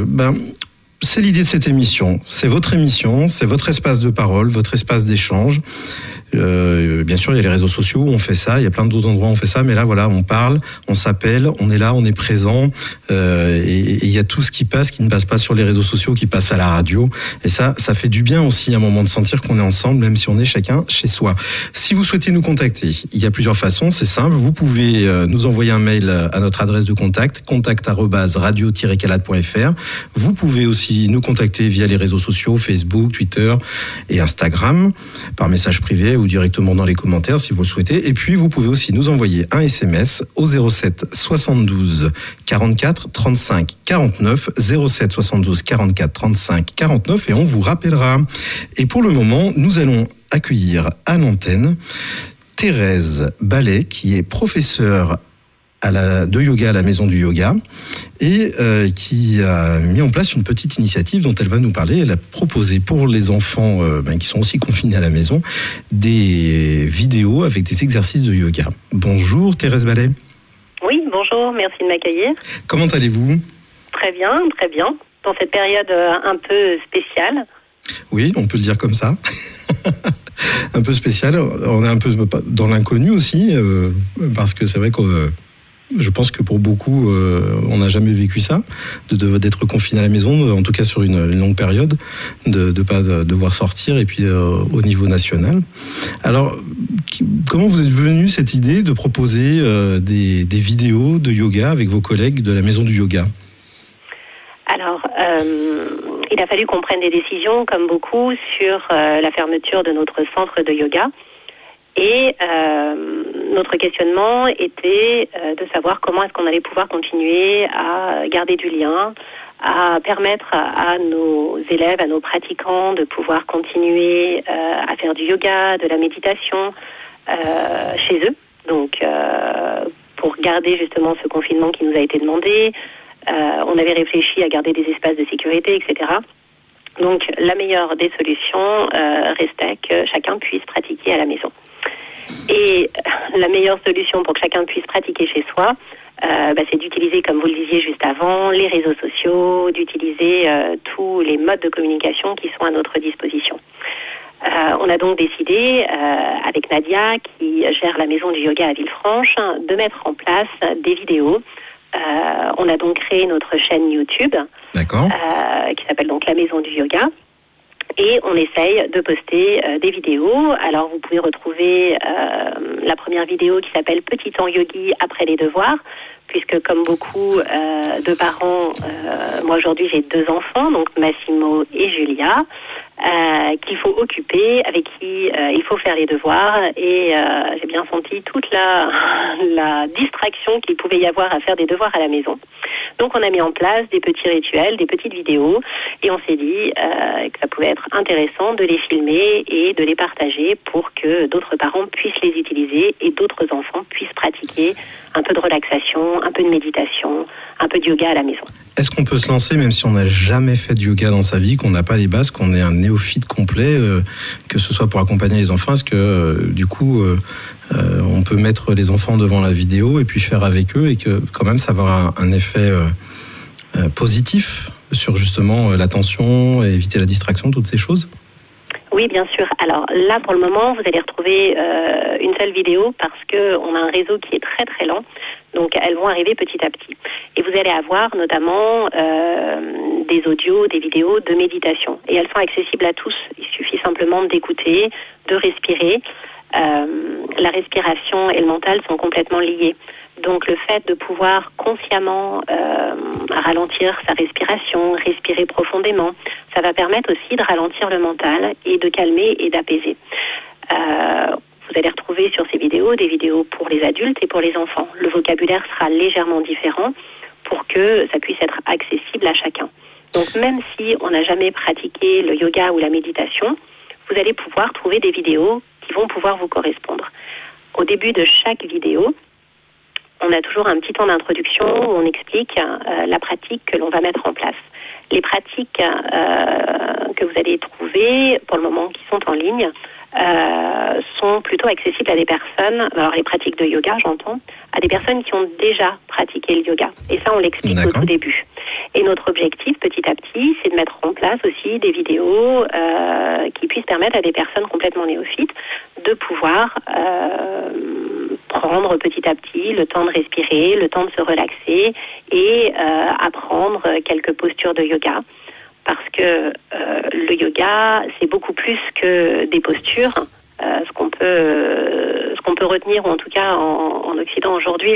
c'est l'idée de cette émission. C'est votre émission, c'est votre espace de parole, votre espace d'échange. Bien sûr, il y a les réseaux sociaux où on fait ça, il y a plein d'autres endroits où on fait ça, mais là, voilà, on parle, on s'appelle, on est là, on est présent, et il y a tout ce qui passe, qui ne passe pas sur les réseaux sociaux, qui passe à la radio, et ça fait du bien aussi à un moment de sentir qu'on est ensemble, même si on est chacun chez soi. Si vous souhaitez nous contacter, il y a plusieurs façons, c'est simple, vous pouvez nous envoyer un mail à notre adresse de contact@radio-calade.fr. Vous pouvez aussi nous contacter via les réseaux sociaux, Facebook, Twitter et Instagram, par message privé ou directement dans les commentaires si vous le souhaitez. Et puis, vous pouvez aussi nous envoyer un SMS au 07 72 44 35 49, 07 72 44 35 49, et on vous rappellera. Et pour le moment, nous allons accueillir à l'antenne Thérèse Ballet, qui est professeure de yoga à la Maison du Yoga, et qui a mis en place une petite initiative dont elle va nous parler. Elle a proposé pour les enfants qui sont aussi confinés à la maison des vidéos avec des exercices de yoga. Bonjour Thérèse Ballet. Oui, bonjour, merci de m'accueillir. Comment allez-vous ? Très bien, dans cette période un peu spéciale. Oui, on peut le dire comme ça. Un peu spécial, on est un peu dans l'inconnu aussi, parce que c'est vrai que je pense que pour beaucoup, on n'a jamais vécu ça, d'être confiné à la maison, en tout cas sur une longue période, de ne pas devoir sortir, et puis au niveau national. Alors, comment vous êtes venu cette idée de proposer des vidéos de yoga avec vos collègues de la Maison du Yoga ? Alors, il a fallu qu'on prenne des décisions, comme beaucoup, sur la fermeture de notre centre de yoga. Et notre questionnement était de savoir comment est-ce qu'on allait pouvoir continuer à garder du lien, à permettre à nos élèves, à nos pratiquants de pouvoir continuer à faire du yoga, de la méditation chez eux. Donc, pour garder justement ce confinement qui nous a été demandé, on avait réfléchi à garder des espaces de sécurité, etc. Donc, la meilleure des solutions restait que chacun puisse pratiquer à la maison. Et la meilleure solution pour que chacun puisse pratiquer chez soi, c'est d'utiliser, comme vous le disiez juste avant, les réseaux sociaux, d'utiliser tous les modes de communication qui sont à notre disposition. On a donc décidé, avec Nadia, qui gère la Maison du Yoga à Villefranche, de mettre en place des vidéos. On a donc créé notre chaîne YouTube, qui s'appelle donc La Maison du Yoga. Et on essaye de poster des vidéos. Alors, vous pouvez retrouver la première vidéo qui s'appelle « Petit temps yogi après les devoirs », puisque comme beaucoup de parents, moi aujourd'hui j'ai 2 enfants, donc Massimo et Julia, qu'il faut occuper, avec qui il faut faire les devoirs, et j'ai bien senti toute la distraction qu'il pouvait y avoir à faire des devoirs à la maison. Donc on a mis en place des petits rituels, des petites vidéos, et on s'est dit que ça pouvait être intéressant de les filmer et de les partager pour que d'autres parents puissent les utiliser et d'autres enfants puissent pratiquer un peu de relaxation, un peu de méditation, un peu de yoga à la maison. Est-ce qu'on peut se lancer même si on n'a jamais fait de yoga dans sa vie, qu'on n'a pas les bases, qu'on est un néophyte complet, que ce soit pour accompagner les enfants? Est-ce que du coup on peut mettre les enfants devant la vidéo et puis faire avec eux, et que quand même ça va avoir un effet positif sur justement l'attention et éviter la distraction, toutes ces choses? Oui, bien sûr. Alors là, pour le moment, vous allez retrouver une seule vidéo parce qu'on a un réseau qui est très très lent. Donc elles vont arriver petit à petit. Et vous allez avoir notamment des audios, des vidéos de méditation. Et elles sont accessibles à tous. Il suffit simplement d'écouter, de respirer. La respiration et le mental sont complètement liés. Donc le fait de pouvoir consciemment ralentir sa respiration, respirer profondément, ça va permettre aussi de ralentir le mental et de calmer et d'apaiser. Vous allez retrouver sur ces vidéos des vidéos pour les adultes et pour les enfants. Le vocabulaire sera légèrement différent pour que ça puisse être accessible à chacun. Donc même si on n'a jamais pratiqué le yoga ou la méditation, vous allez pouvoir trouver des vidéos qui vont pouvoir vous correspondre. Au début de chaque vidéo, on a toujours un petit temps d'introduction où on explique la pratique que l'on va mettre en place. Les pratiques que vous allez trouver, pour le moment, qui sont en ligne, sont plutôt accessibles à des personnes, alors les pratiques de yoga, j'entends, à des personnes qui ont déjà pratiqué le yoga. Et ça, on l'explique au tout début. Et notre objectif, petit à petit, c'est de mettre en place aussi des vidéos qui puissent permettre à des personnes complètement néophytes de pouvoir prendre petit à petit le temps de respirer, le temps de se relaxer et apprendre quelques postures de yoga. Parce que le yoga, c'est beaucoup plus que des postures. Ce qu'on peut retenir, ou en tout cas en Occident aujourd'hui,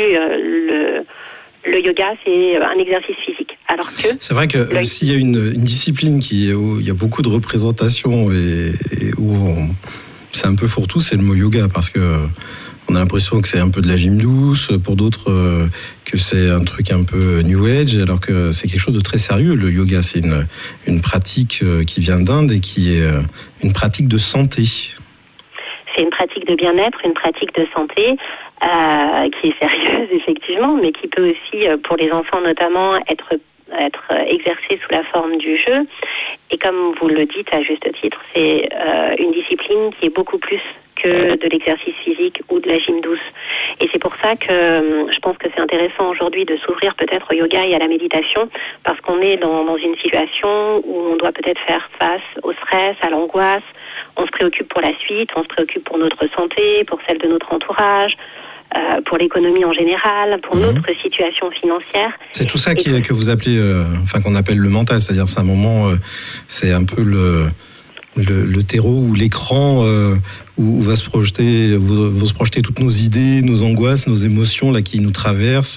le yoga, c'est un exercice physique. Alors que c'est vrai que s'il y a une discipline où il y a beaucoup de représentations et où c'est un peu fourre-tout, c'est le mot yoga, parce que on a l'impression que c'est un peu de la gym douce, pour d'autres que c'est un truc un peu new age, alors que c'est quelque chose de très sérieux. Le yoga, c'est une pratique qui vient d'Inde et qui est une pratique de santé. C'est une pratique de bien-être, une pratique de santé qui est sérieuse, effectivement, mais qui peut aussi, pour les enfants notamment, être exercée sous la forme du jeu. Et comme vous le dites à juste titre, c'est une discipline qui est beaucoup plus que de l'exercice physique ou de la gym douce. Et c'est pour ça que je pense que c'est intéressant aujourd'hui de s'ouvrir peut-être au yoga et à la méditation, parce qu'on est dans une situation où on doit peut-être faire face au stress, à l'angoisse, on se préoccupe pour la suite, on se préoccupe pour notre santé, pour celle de notre entourage, pour l'économie en général, pour notre situation financière. C'est tout ça que vous appelez, qu'on appelle le mental, c'est-à-dire c'est un moment, c'est un peu le terreau ou l'écran où vont se projeter toutes nos idées, nos angoisses, nos émotions là qui nous traversent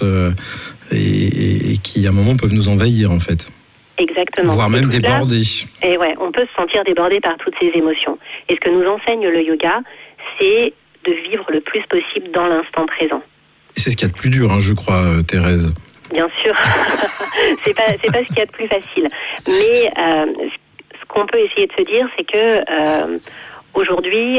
et qui à un moment peuvent nous envahir en fait. Exactement. Voire même déborder. Et ouais, on peut se sentir débordé par toutes ces émotions. Et ce que nous enseigne le yoga, c'est de vivre le plus possible dans l'instant présent. C'est ce qu'il y a de plus dur, je crois, Thérèse. Bien sûr, c'est pas ce qu'il y a de plus facile. Mais ce qu'on peut essayer de se dire, c'est que aujourd'hui,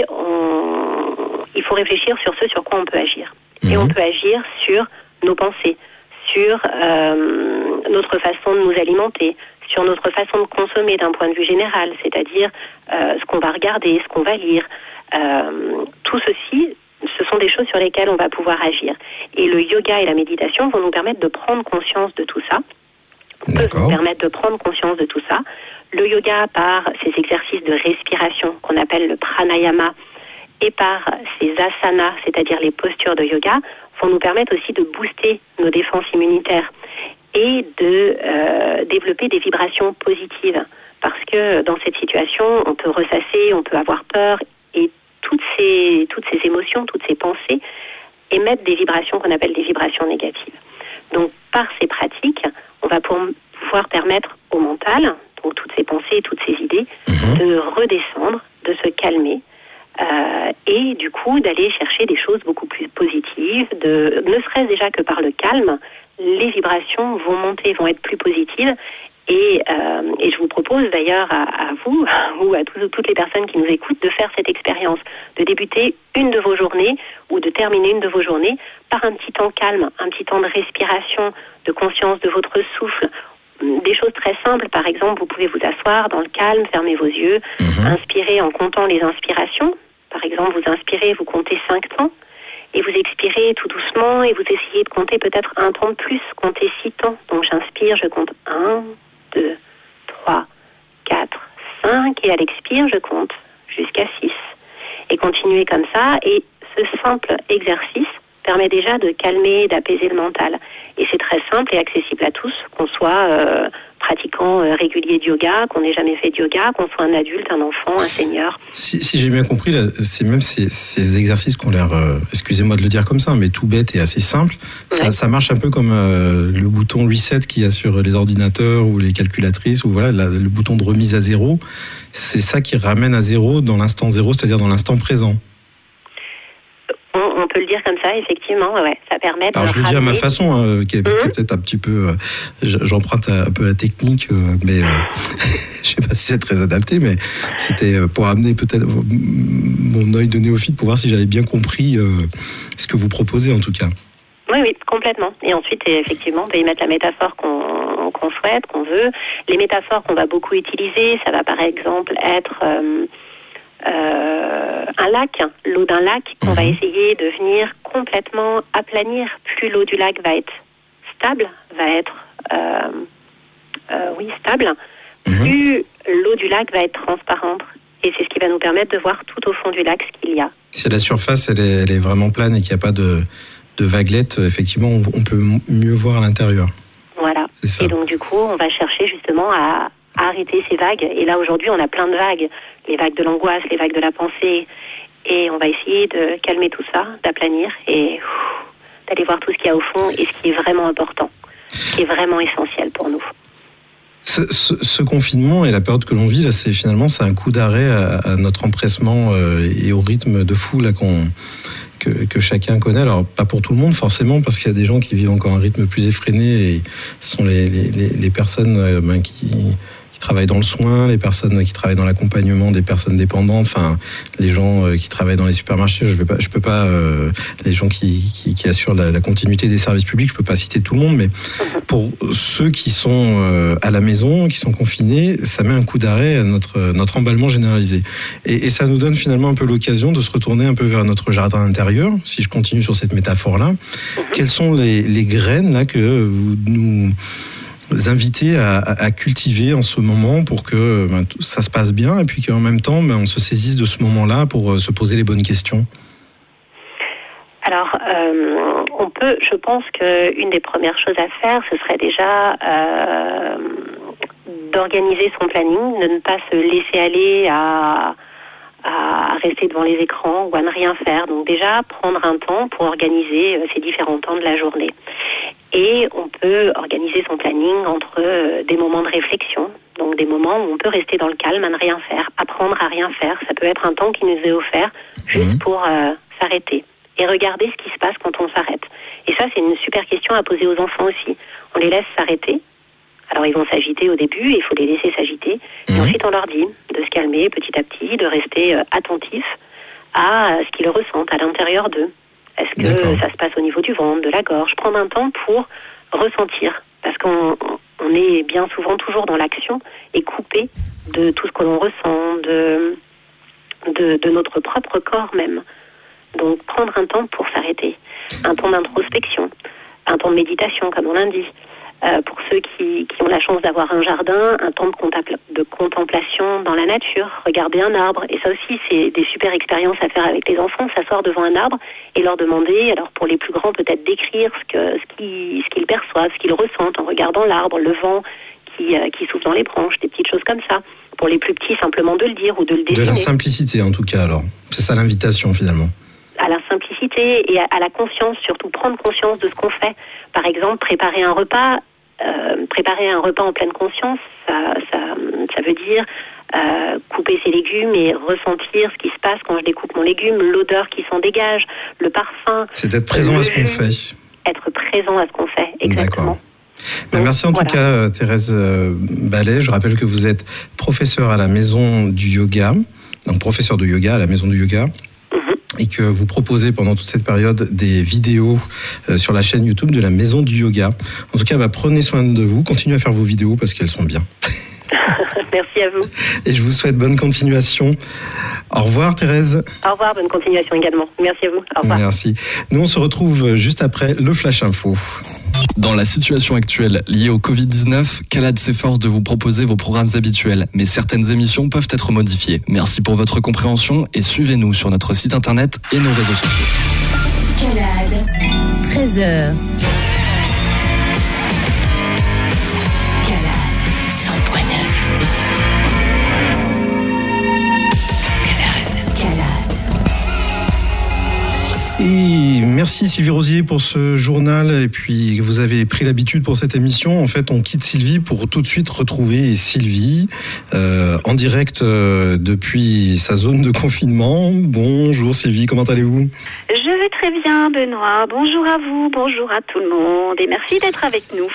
il faut réfléchir sur ce sur quoi on peut agir. Et on peut agir sur nos pensées, sur notre façon de nous alimenter, sur notre façon de consommer d'un point de vue général, c'est-à-dire ce qu'on va regarder, ce qu'on va lire. Tout ceci, ce sont des choses sur lesquelles on va pouvoir agir. Et le yoga et la méditation vont nous permettre de prendre conscience de tout ça. Nous permettre de prendre conscience de tout ça. Le yoga, par ses exercices de respiration qu'on appelle le pranayama, et par ses asanas, c'est-à-dire les postures de yoga, vont nous permettre aussi de booster nos défenses immunitaires et de développer des vibrations positives. Parce que dans cette situation, on peut ressasser, on peut avoir peur, et toutes ces émotions, toutes ces pensées émettent des vibrations qu'on appelle des vibrations négatives. Donc, par ces pratiques, on va pouvoir permettre au mental, donc toutes ces pensées, toutes ces idées, de redescendre, de se calmer, et du coup d'aller chercher des choses beaucoup plus positives. Ne serait-ce déjà que par le calme, les vibrations vont monter, vont être plus positives. Et je vous propose d'ailleurs à vous ou à toutes les personnes qui nous écoutent de faire cette expérience, de débuter une de vos journées ou de terminer une de vos journées par un petit temps calme, un petit temps de respiration, de conscience de votre souffle. Des choses très simples, par exemple, vous pouvez vous asseoir dans le calme, fermer vos yeux, inspirer en comptant les inspirations. Par exemple, vous inspirez, vous comptez 5 temps, et vous expirez tout doucement, et vous essayez de compter peut-être un temps de plus, comptez 6 temps. Donc j'inspire, je compte 1, 2, 3, 4, 5, et à l'expire, je compte jusqu'à 6. Et continuez comme ça, et ce simple exercice permet déjà de calmer, d'apaiser le mental. Et c'est très simple et accessible à tous, qu'on soit pratiquant régulier de yoga, qu'on n'ait jamais fait de yoga, qu'on soit un adulte, un enfant, un senior. Si j'ai bien compris, là, c'est même ces exercices qui ont l'air, excusez-moi de le dire comme ça, mais tout bête et assez simple. Ouais. Ça marche un peu comme le bouton reset qu'il y a sur les ordinateurs ou les calculatrices, ou voilà, le bouton de remise à zéro. C'est ça qui ramène à zéro dans l'instant zéro, c'est-à-dire dans l'instant présent. On peut le dire comme ça, effectivement, ouais. Ça permet de. Alors je le dis à ma façon, qui est peut-être un petit peu. J'emprunte un peu la technique, mais je sais pas si c'est très adapté, mais c'était pour amener peut-être mon œil de néophyte pour voir si j'avais bien compris ce que vous proposez en tout cas. Oui, complètement. Et ensuite, effectivement, on peut y mettre la métaphore qu'on souhaite, qu'on veut. Les métaphores qu'on va beaucoup utiliser, ça va par exemple être. Un lac, l'eau d'un lac, qu'on va essayer de venir complètement aplanir. Plus l'eau du lac va être stable, stable, plus l'eau du lac va être transparente. Et c'est ce qui va nous permettre de voir tout au fond du lac ce qu'il y a. Si la surface elle est vraiment plane et qu'il n'y a pas de vaguelettes, effectivement, on peut mieux voir à l'intérieur. Voilà. Et donc du coup, on va chercher justement à arrêter ces vagues. Et là, aujourd'hui, on a plein de vagues. Les vagues de l'angoisse, les vagues de la pensée. Et on va essayer de calmer tout ça, d'aplanir et d'aller voir tout ce qu'il y a au fond et ce qui est vraiment important, ce qui est vraiment essentiel pour nous. Ce confinement et la période que l'on vit, là, c'est un coup d'arrêt à notre empressement et au rythme de fou là, que chacun connaît. Alors, pas pour tout le monde, forcément, parce qu'il y a des gens qui vivent encore un rythme plus effréné et ce sont les personnes qui travaillent dans le soin, les personnes qui travaillent dans l'accompagnement des personnes dépendantes, enfin les gens qui travaillent dans les supermarchés, je peux pas les gens qui assurent la continuité des services publics, je peux pas citer tout le monde, mais pour ceux qui sont à la maison, qui sont confinés, ça met un coup d'arrêt à notre emballement généralisé. Et ça nous donne finalement un peu l'occasion de se retourner un peu vers notre jardin intérieur, si je continue sur cette métaphore-là. Quelles sont les graines là que vous nous inviter à cultiver en ce moment pour que ça se passe bien et puis qu'en même temps on se saisisse de ce moment-là pour se poser les bonnes questions? Alors, je pense qu'une des premières choses à faire, ce serait déjà d'organiser son planning, de ne pas se laisser aller à rester devant les écrans ou à ne rien faire. Donc déjà, prendre un temps pour organiser ces différents temps de la journée. Et on peut organiser son planning entre des moments de réflexion, donc des moments où on peut rester dans le calme à ne rien faire, apprendre à rien faire. Ça peut être un temps qui nous est offert juste pour s'arrêter et regarder ce qui se passe quand on s'arrête. Et ça, c'est une super question à poser aux enfants aussi. On les laisse s'arrêter. Alors, ils vont s'agiter au début, il faut les laisser s'agiter. Et ensuite, on leur dit de se calmer petit à petit, de rester attentifs à ce qu'ils ressentent à l'intérieur d'eux. Est-ce que ça se passe au niveau du ventre, de la gorge? Prendre un temps pour ressentir. Parce qu'on est bien souvent toujours dans l'action et coupé de tout ce que l'on ressent, de notre propre corps même. Donc, prendre un temps pour s'arrêter. Un temps d'introspection. Un temps de méditation, comme on l'indique. Pour ceux qui ont la chance d'avoir un jardin, un temps de contemplation dans la nature, regarder un arbre. Et ça aussi, c'est des super expériences à faire avec les enfants, s'asseoir devant un arbre et leur demander, alors pour les plus grands, peut-être d'écrire ce qu'ils perçoivent, ce qu'ils ressentent en regardant l'arbre, le vent qui souffle dans les branches, des petites choses comme ça. Pour les plus petits, simplement de le dire ou de le dessiner. De la simplicité, en tout cas, alors. C'est ça l'invitation, finalement. à la simplicité et à la conscience, surtout prendre conscience de ce qu'on fait. Par exemple, préparer un repas en pleine conscience, ça veut dire couper ses légumes et ressentir ce qui se passe quand je découpe mon légume, l'odeur qui s'en dégage, le parfum. C'est d'être présent à ce qu'on fait. Être présent à ce qu'on fait, exactement. D'accord. Merci en tout cas Thérèse Ballet. Je rappelle que vous êtes professeure à la Maison du Yoga, donc professeur de yoga à la Maison du Yoga. Et que vous proposez pendant toute cette période des vidéos sur la chaîne YouTube de la Maison du Yoga. En tout cas, prenez soin de vous, continuez à faire vos vidéos parce qu'elles sont bien. Merci à vous. Et je vous souhaite bonne continuation. Au revoir Thérèse. Au revoir, bonne continuation également. Merci à vous. Au revoir. Merci. Nous, on se retrouve juste après le Flash Info. Dans la situation actuelle liée au Covid-19, CALAD s'efforce de vous proposer vos programmes habituels, mais certaines émissions peuvent être modifiées. Merci pour votre compréhension et suivez-nous sur notre site internet et nos réseaux sociaux. CALAD, 13h. CALAD, 100.9. CALAD. Et merci Sylvie Rosier pour ce journal. Et puis vous avez pris l'habitude pour cette émission. En fait, on quitte Sylvie pour tout de suite retrouver Sylvie en direct depuis sa zone de confinement. Bonjour Sylvie, comment allez-vous ? Je vais très bien Benoît. Bonjour à vous, bonjour à tout le monde et merci d'être avec nous.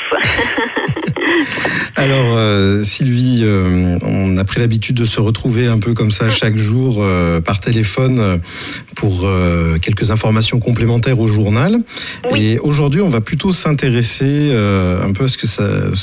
Alors Sylvie, on a pris l'habitude de se retrouver un peu comme ça chaque jour par téléphone pour quelques informations complémentaires au journal. Oui. Et aujourd'hui, on va plutôt s'intéresser un peu à ce que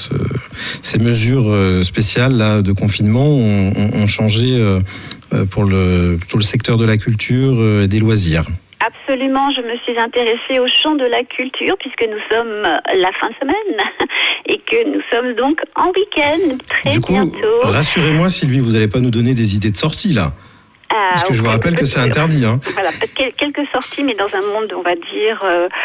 ces mesures spéciales là, de confinement ont changé pour tout le secteur de la culture et des loisirs. Absolument, je me suis intéressée au champ de la culture puisque nous sommes la fin de semaine et que nous sommes donc en week-end très bientôt. Du coup, rassurez-moi Sylvie, vous n'allez pas nous donner des idées de sortie là ? Parce que je vous rappelle que c'est interdit. Hein. Voilà, quelques sorties, mais dans un monde, on va dire,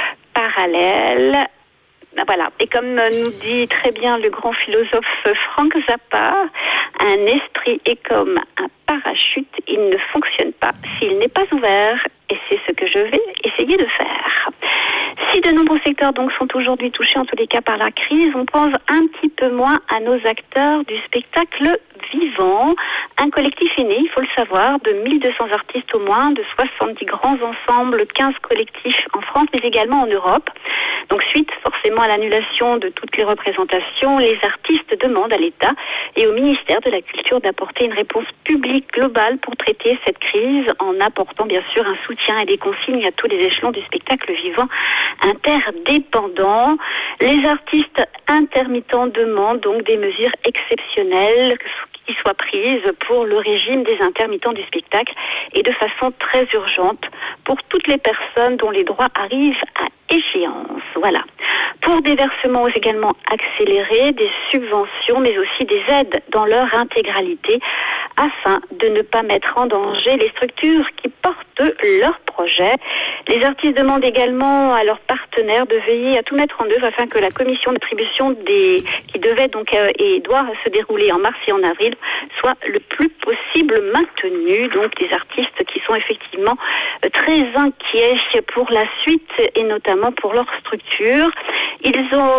parallèle. Voilà. Et comme nous dit très bien le grand philosophe Frank Zappa, un esprit est comme un parachute, il ne fonctionne pas s'il n'est pas ouvert. Et c'est ce que je vais essayer de faire. Si de nombreux secteurs donc sont aujourd'hui touchés, en tous les cas par la crise, on pense un petit peu moins à nos acteurs du spectacle vivant. Un collectif est né, il faut le savoir, de 1200 artistes au moins, de 70 grands ensembles, 15 collectifs en France, mais également en Europe. Donc suite forcément à l'annulation de toutes les représentations, les artistes demandent à l'État et au ministère de la Culture d'apporter une réponse publique globale pour traiter cette crise en apportant bien sûr un soutien et des consignes à tous les échelons du spectacle vivant interdépendant. Les artistes intermittents demandent donc des mesures exceptionnelles qui soient prises pour le régime des intermittents du spectacle et de façon très urgente pour toutes les personnes dont les droits arrivent à échéance. Voilà. Pour des versements également accélérés, des subventions, mais aussi des aides dans leur intégralité, afin de ne pas mettre en danger les structures qui portent leurs projets. Les artistes demandent également à leurs partenaires de veiller à tout mettre en œuvre afin que la commission d'attribution qui devait donc et doit se dérouler en mars et en avril soit le plus possible maintenue. Donc des artistes qui sont effectivement très inquiets pour la suite et notamment pour leur structure. Ils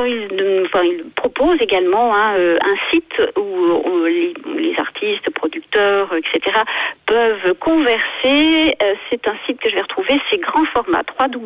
proposent également un site où les artistes, producteurs, etc. peuvent converser. C'est un site que je vais retrouver, c'est Grand Format,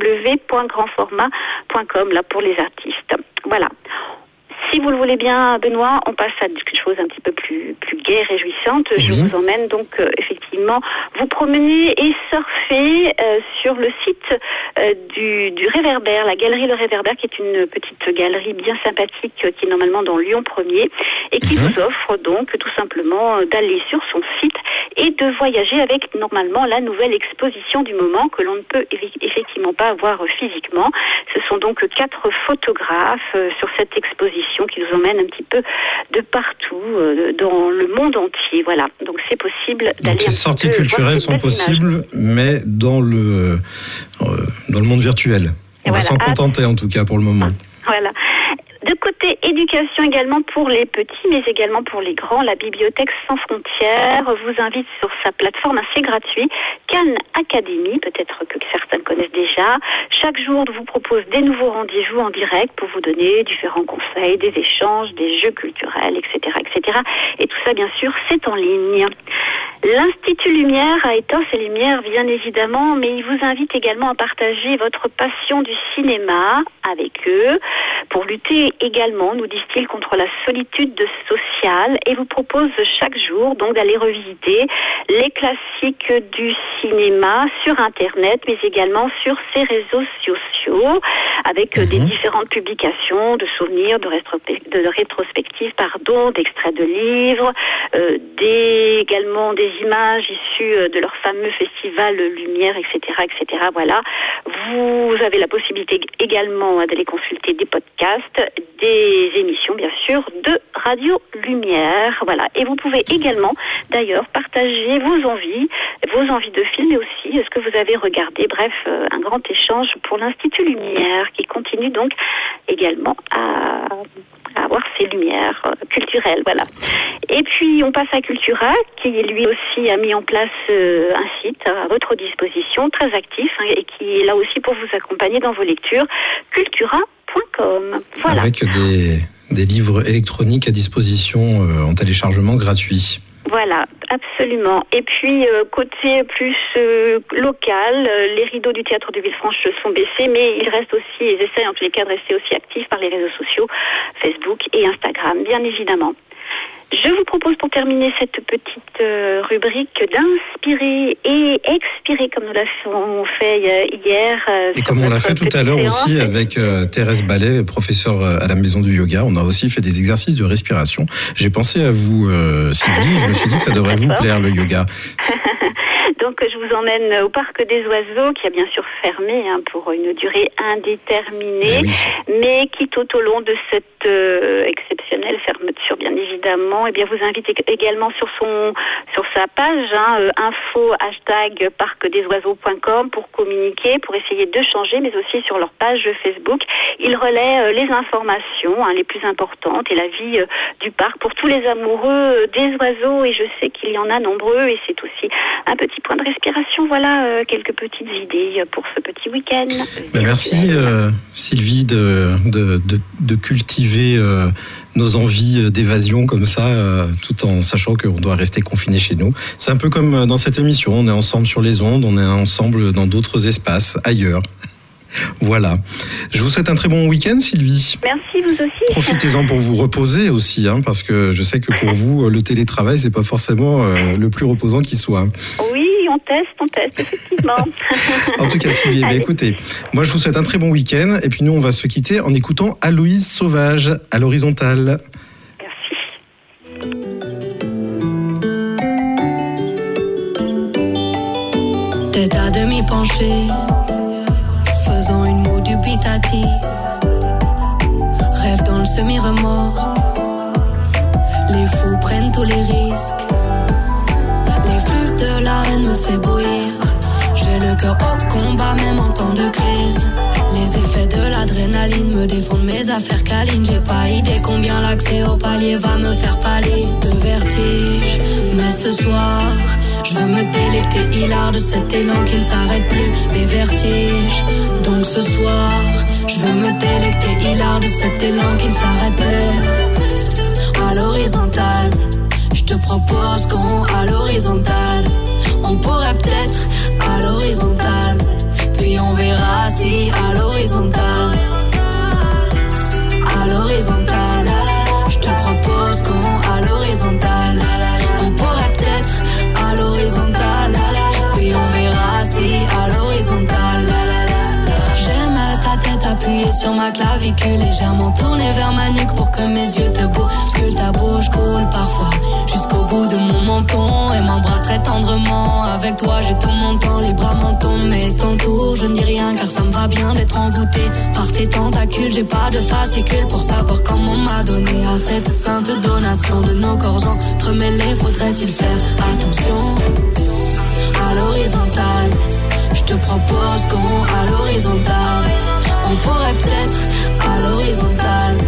www.grandformat.com là pour les artistes. Voilà. Si vous le voulez bien, Benoît, on passe à quelque chose un petit peu plus gai, réjouissante. Je vous emmène donc effectivement vous promener et surfer sur le site du Réverbère, la galerie Le Réverbère, qui est une petite galerie bien sympathique qui est normalement dans Lyon 1er et qui vous offre donc tout simplement d'aller sur son site et de voyager avec normalement la nouvelle exposition du moment que l'on ne peut effectivement pas voir physiquement. Ce sont donc 4 photographes sur cette exposition qui nous emmène un petit peu de partout dans le monde entier. Voilà, donc c'est possible d'aller. Donc les sorties culturelles sont possibles, mais dans le monde virtuel. On va s'en contenter en tout cas pour le moment. Voilà. De côté éducation également pour les petits, mais également pour les grands, la Bibliothèque Sans Frontières vous invite sur sa plateforme assez gratuite, Khan Academy, peut-être que certains connaissent déjà. Chaque jour, vous propose des nouveaux rendez-vous en direct pour vous donner différents conseils, des échanges, des jeux culturels, etc., etc. Et tout ça, bien sûr, c'est en ligne. L'Institut Lumière a éteint ses lumières, bien évidemment, mais il vous invite également à partager votre passion du cinéma avec eux pour lutter également, nous disent-ils, contre la solitude sociale et vous propose chaque jour donc d'aller revisiter les classiques du cinéma sur Internet, mais également sur ses réseaux sociaux avec des différentes publications de souvenirs, de rétrospectives, d'extraits de livres, également des images issues de leur fameux festival Lumière, etc., etc. Voilà. Vous avez la possibilité également d'aller consulter des podcasts, des émissions, bien sûr, de Radio Lumière. Voilà. Et vous pouvez également, d'ailleurs, partager vos envies de films, mais aussi ce que vous avez regardé. Bref, un grand échange pour l'Institut Lumière qui continue donc également à avoir ses lumières culturelles, voilà. Et puis on passe à Cultura, qui lui aussi a mis en place un site à votre disposition, très actif, et qui est là aussi pour vous accompagner dans vos lectures, cultura.com. Voilà. Avec des livres électroniques à disposition en téléchargement gratuit. Voilà, absolument. Et puis, côté plus local, les rideaux du théâtre de Villefranche sont baissés, mais ils restent aussi, ils essayent en tous les cas de rester aussi actifs par les réseaux sociaux, Facebook et Instagram, bien évidemment. Je vous propose pour terminer cette petite rubrique d'inspirer et expirer comme nous l'avons fait hier. Et comme on l'a fait tout à l'heure aussi avec Thérèse Ballet, professeure à la Maison du Yoga, on a aussi fait des exercices de respiration. J'ai pensé à vous, Sylvie, je me suis dit que ça devrait vous plaire le yoga. Donc je vous emmène au Parc des Oiseaux qui a bien sûr fermé pour une durée indéterminée, mais qui tout au long de cette exceptionnelle fermeture bien évidemment, et bien vous invite également sur sa page info #parcdesoiseaux.com pour communiquer, pour essayer de changer, mais aussi sur leur page Facebook. Ils relaient les informations les plus importantes et la vie du parc pour tous les amoureux des oiseaux, et je sais qu'il y en a nombreux, et c'est aussi un petit point de respiration. Voilà quelques petites idées pour ce petit week-end. Merci Sylvie de cultiver nos envies d'évasion comme ça, tout en sachant qu'on doit rester confiné chez nous. C'est un peu comme dans cette émission, on est ensemble sur les ondes, on est ensemble dans d'autres espaces, ailleurs. Voilà. Je vous souhaite un très bon week-end, Sylvie. Merci, vous aussi. Profitez-en pour vous reposer aussi, parce que je sais que pour vous, le télétravail, c'est pas forcément le plus reposant qui soit. Oui, on teste, effectivement. En tout cas, Sylvie, écoutez, moi je vous souhaite un très bon week-end, et puis nous, on va se quitter en écoutant Aloïse Sauvage à l'horizontale. Merci. Tête à demi penchée, faisant une moue dubitative, rêve dans le semi-remorque. Les fous prennent tous les risques. L'effluve de la haine me fait bouillir. J'ai le cœur au combat même en temps de crise. Les effets de l'adrénaline me défendent mes affaires câlines. J'ai pas idée combien l'accès au palier va me faire pâlir de vertige. Mais ce soir, je veux me délecter hilar de cet élan qui ne s'arrête plus, les vertiges. Donc ce soir, je veux me délecter hilar de cet élan qui ne s'arrête plus. À l'horizontale, je te propose qu'on à l'horizontale. On pourrait peut-être à l'horizontale, puis on verra si à l'horizontale. À l'horizontale, je te propose qu'on à l'horizontale. On pourrait peut-être à l'horizontale, puis on verra si à l'horizontale. J'aime ta tête appuyée sur ma clavicule, légèrement tournée vers ma nuque pour que mes yeux te bousculent. Ta bouche coule parfois jusqu'au bout de mon menton et m'embrasse très tendrement. Avec toi j'ai tout mon temps, les bras m'en tombent, mais t'entoure, je ne dis rien car ça me va bien d'être envoûté par tes tentacules. J'ai pas de fascicule pour savoir comment on m'a donné à cette sainte donation de nos corps entremêlés. Faudrait-il faire attention? À l'horizontale, je te propose qu'on à l'horizontale. On pourrait peut-être à l'horizontale,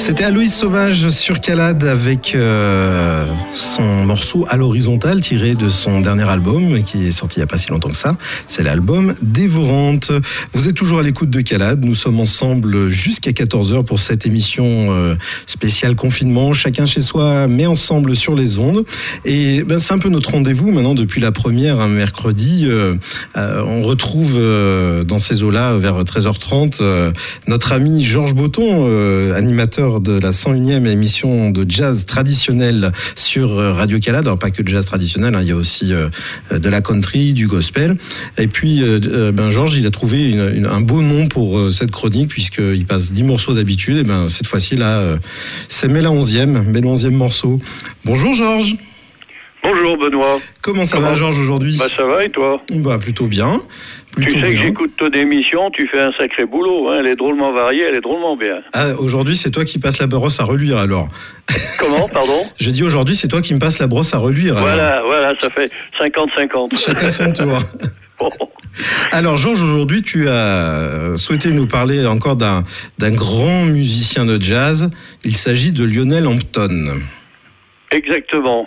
C'était Aloïs Sauvage sur Calade avec son morceau à l'horizontale tiré de son dernier album qui est sorti il n'y a pas si longtemps que ça. C'est l'album Dévorante. Vous êtes toujours à l'écoute de Calade. Nous sommes ensemble jusqu'à 14h pour cette émission spéciale confinement. Chacun chez soi, mais ensemble sur les ondes. Et c'est un peu notre rendez-vous maintenant depuis la première, un mercredi. On retrouve dans ces eaux-là vers 13h30 notre ami Georges Botton, animateur de la 101e émission de jazz traditionnel sur Radio Calade. Alors pas que de jazz traditionnel, il y a aussi de la country, du gospel. Et puis Georges, il a trouvé un beau nom pour cette chronique puisqu'il passe 10 morceaux d'habitude. Et cette fois-ci là, c'est le 11e morceau. Bonjour Georges. Bonjour Benoît. Comment ça va Georges aujourd'hui ? Ça va et toi ? Plutôt bien. Tu sais que j'écoute ton émission, tu fais un sacré boulot, hein, elle est drôlement variée, elle est drôlement bien. Ah, aujourd'hui c'est toi qui passes la brosse à reluire alors. Comment, pardon ? Je dis aujourd'hui c'est toi qui me passes la brosse à reluire. Voilà, ça fait 50-50. Chacun son tour. Bon. Alors Georges, aujourd'hui tu as souhaité nous parler encore d'un grand musicien de jazz, il s'agit de Lionel Hampton. Exactement.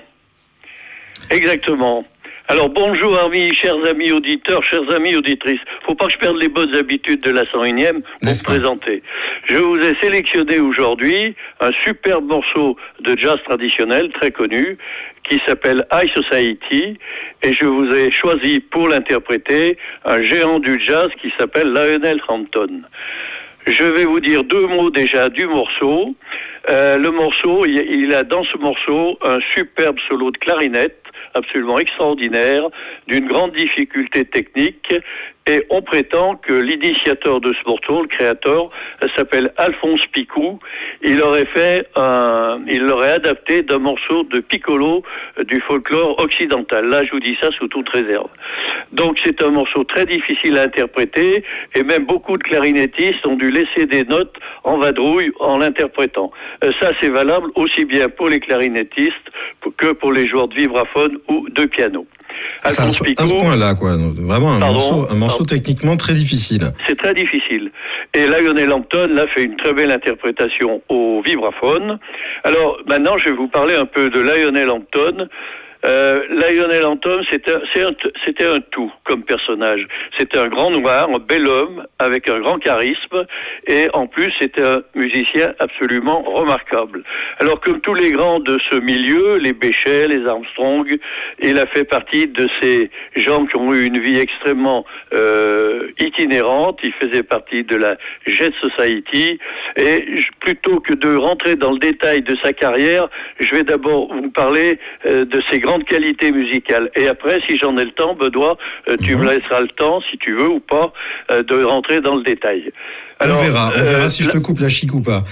Alors bonjour chers amis auditeurs, chères amies auditrices. Faut pas que je perde les bonnes habitudes de la 101e pour me présenter. Je vous ai sélectionné aujourd'hui un superbe morceau de jazz traditionnel très connu qui s'appelle High Society et je vous ai choisi pour l'interpréter un géant du jazz qui s'appelle Lionel Hampton. Je vais vous dire 2 mots déjà du morceau. Le morceau, il a dans ce morceau un superbe solo de clarinette, absolument extraordinaire, d'une grande difficulté technique, et on prétend que l'initiateur de ce morceau, le créateur, s'appelle Alphonse Picou. Il l'aurait adapté d'un morceau de piccolo du folklore occidental. Là, je vous dis ça sous toute réserve. Donc, c'est un morceau très difficile à interpréter, et même beaucoup de clarinettistes ont dû laisser des notes en vadrouille en l'interprétant. Ça, c'est valable aussi bien pour les clarinettistes que pour les joueurs de vibraphone ou de piano. À ce point-là, quoi. Vraiment un morceau techniquement très difficile. C'est très difficile. Et Lionel Hampton, là, fait une très belle interprétation au vibraphone. Alors, maintenant, je vais vous parler un peu de Lionel Hampton. Lionel Hampton, c'était un tout comme personnage. C'était un grand noir, un bel homme avec un grand charisme et en plus c'était un musicien absolument remarquable. Alors comme tous les grands de ce milieu, les Bechet, les Armstrong, il a fait partie de ces gens qui ont eu une vie extrêmement itinérante. Il faisait partie de la Jet Society et plutôt que de rentrer dans le détail de sa carrière, je vais d'abord vous parler de ses grandes qualités musicales. Et après, si j'en ai le temps, Benoît, tu me laisseras le temps, si tu veux ou pas, de rentrer dans le détail. Alors, on verra si je te coupe la chic ou pas.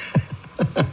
Comment ?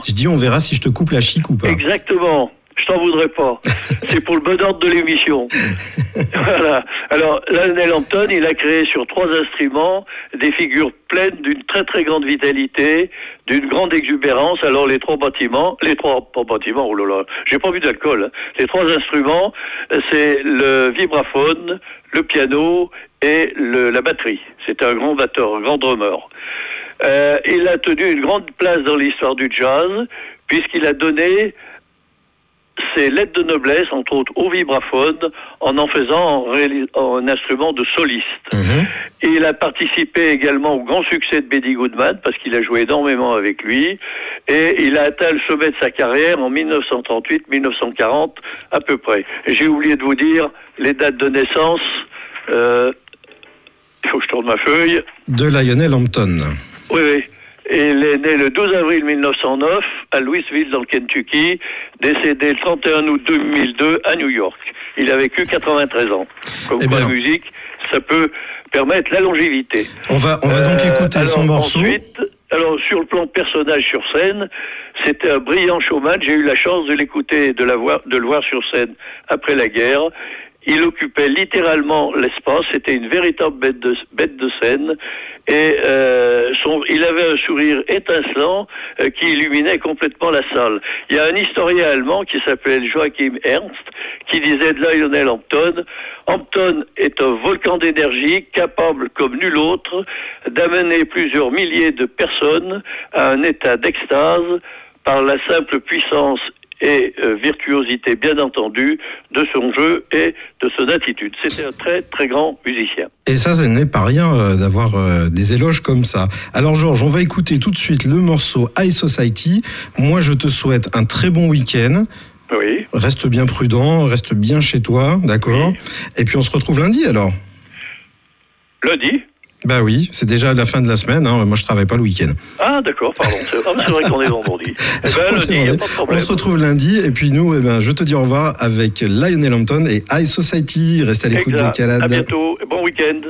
Je dis on verra si je te coupe la chic ou pas. Exactement. Je t'en voudrais pas. C'est pour le bon ordre de l'émission. Voilà. Alors, Lionel Hampton, il a créé sur 3 instruments des figures pleines d'une très très grande vitalité, d'une grande exubérance. Alors, les 3 bâtiments, oh là là, j'ai pas bu d'alcool. Hein. Les 3 instruments, c'est le vibraphone, le piano et la batterie. C'est un grand batteur, un grand drummer. Il a tenu une grande place dans l'histoire du jazz, puisqu'il a donné ses lettres de noblesse, entre autres au vibraphone, en faisant un instrument de soliste. Et il a participé également au grand succès de Benny Goodman, parce qu'il a joué énormément avec lui, et il a atteint le sommet de sa carrière en 1938-1940 à peu près. J'ai oublié de vous dire les dates de naissance, il faut que je tourne ma feuille. De Lionel Hampton. Oui. Et il est né le 12 avril 1909 à Louisville dans le Kentucky, décédé le 31 août 2002 à New York. Il a vécu 93 ans. Comme quoi la musique, ça peut permettre la longévité. On va donc écouter son morceau. Ensuite, alors sur le plan de personnage sur scène, c'était un brillant showman. J'ai eu la chance de l'écouter et de le voir sur scène après la guerre. il occupait littéralement l'espace, c'était une véritable bête de scène, et il avait un sourire étincelant qui illuminait complètement la salle. Il y a un historien allemand qui s'appelle Joachim Ernst, qui disait de Lionel Hampton: Hampton est un volcan d'énergie capable comme nul autre d'amener plusieurs milliers de personnes à un état d'extase par la simple puissance et virtuosité, bien entendu, de son jeu et de son attitude. C'était un très, très grand musicien. Et ça n'est pas rien d'avoir des éloges comme ça. Alors Georges, on va écouter tout de suite le morceau High Society. Moi, je te souhaite un très bon week-end. Oui. Reste bien prudent, reste bien chez toi, d'accord ? Oui. Et puis on se retrouve lundi, alors ? Lundi ? Bah oui, c'est déjà la fin de la semaine, hein. Moi je travaille pas le week-end. Ah d'accord, pardon, c'est vrai qu'on est vendredi. Lundi, y a pas de problème. On se retrouve lundi, et puis nous, je te dis au revoir avec Lionel Hampton et High Society. Reste à l'écoute de Calade. À bientôt, et bon week-end.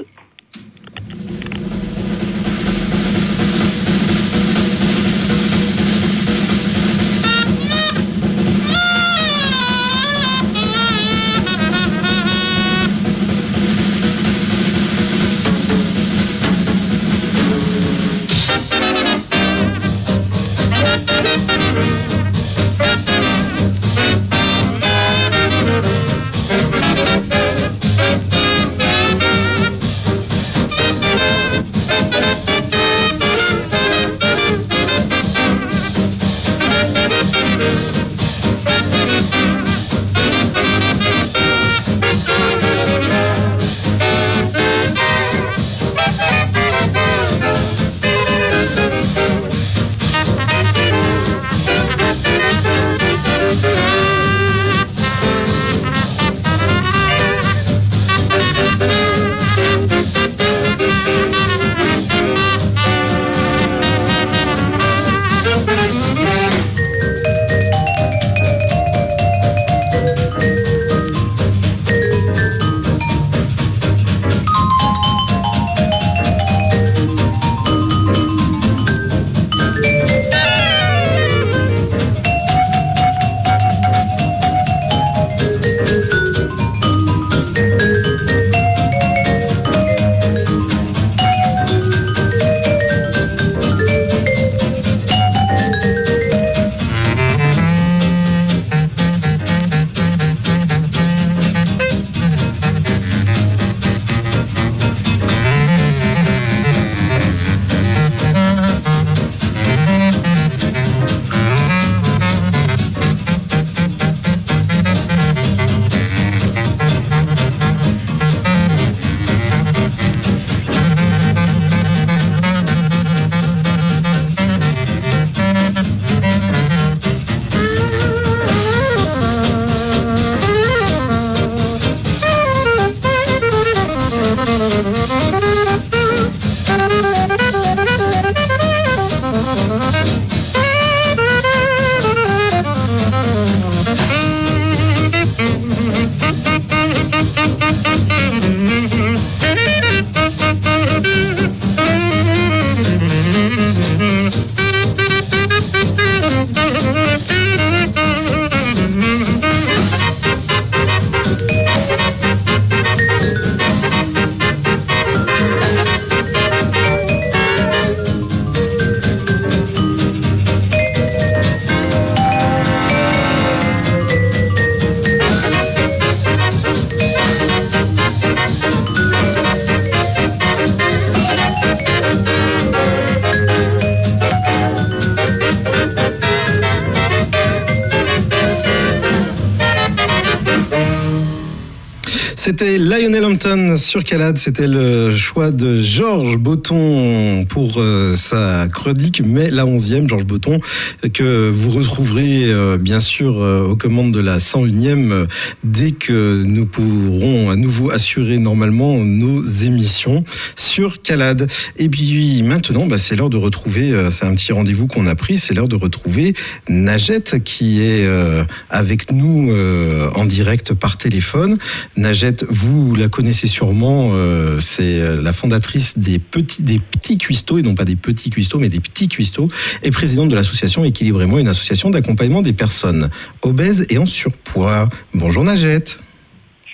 C'était Lionel Hampton sur Calade, c'était le choix de Georges Botton pour sa chronique, mais la 11e, Georges Botton, que vous retrouverez bien sûr aux commandes de la 101e dès que nous pourrons à nouveau assurer normalement nos émissions sur Calade. Et puis maintenant, c'est l'heure de retrouver, c'est un petit rendez-vous qu'on a pris, c'est l'heure de retrouver Najette qui est avec nous en direct par téléphone. Najette, vous la connaissez sûrement, c'est la fondatrice des petits cuistots, et non pas des petits cuistots, mais des petits cuistots, et présidente de l'association Équilibrez-moi, une association d'accompagnement des personnes obèses et en surpoids. Bonjour Najette.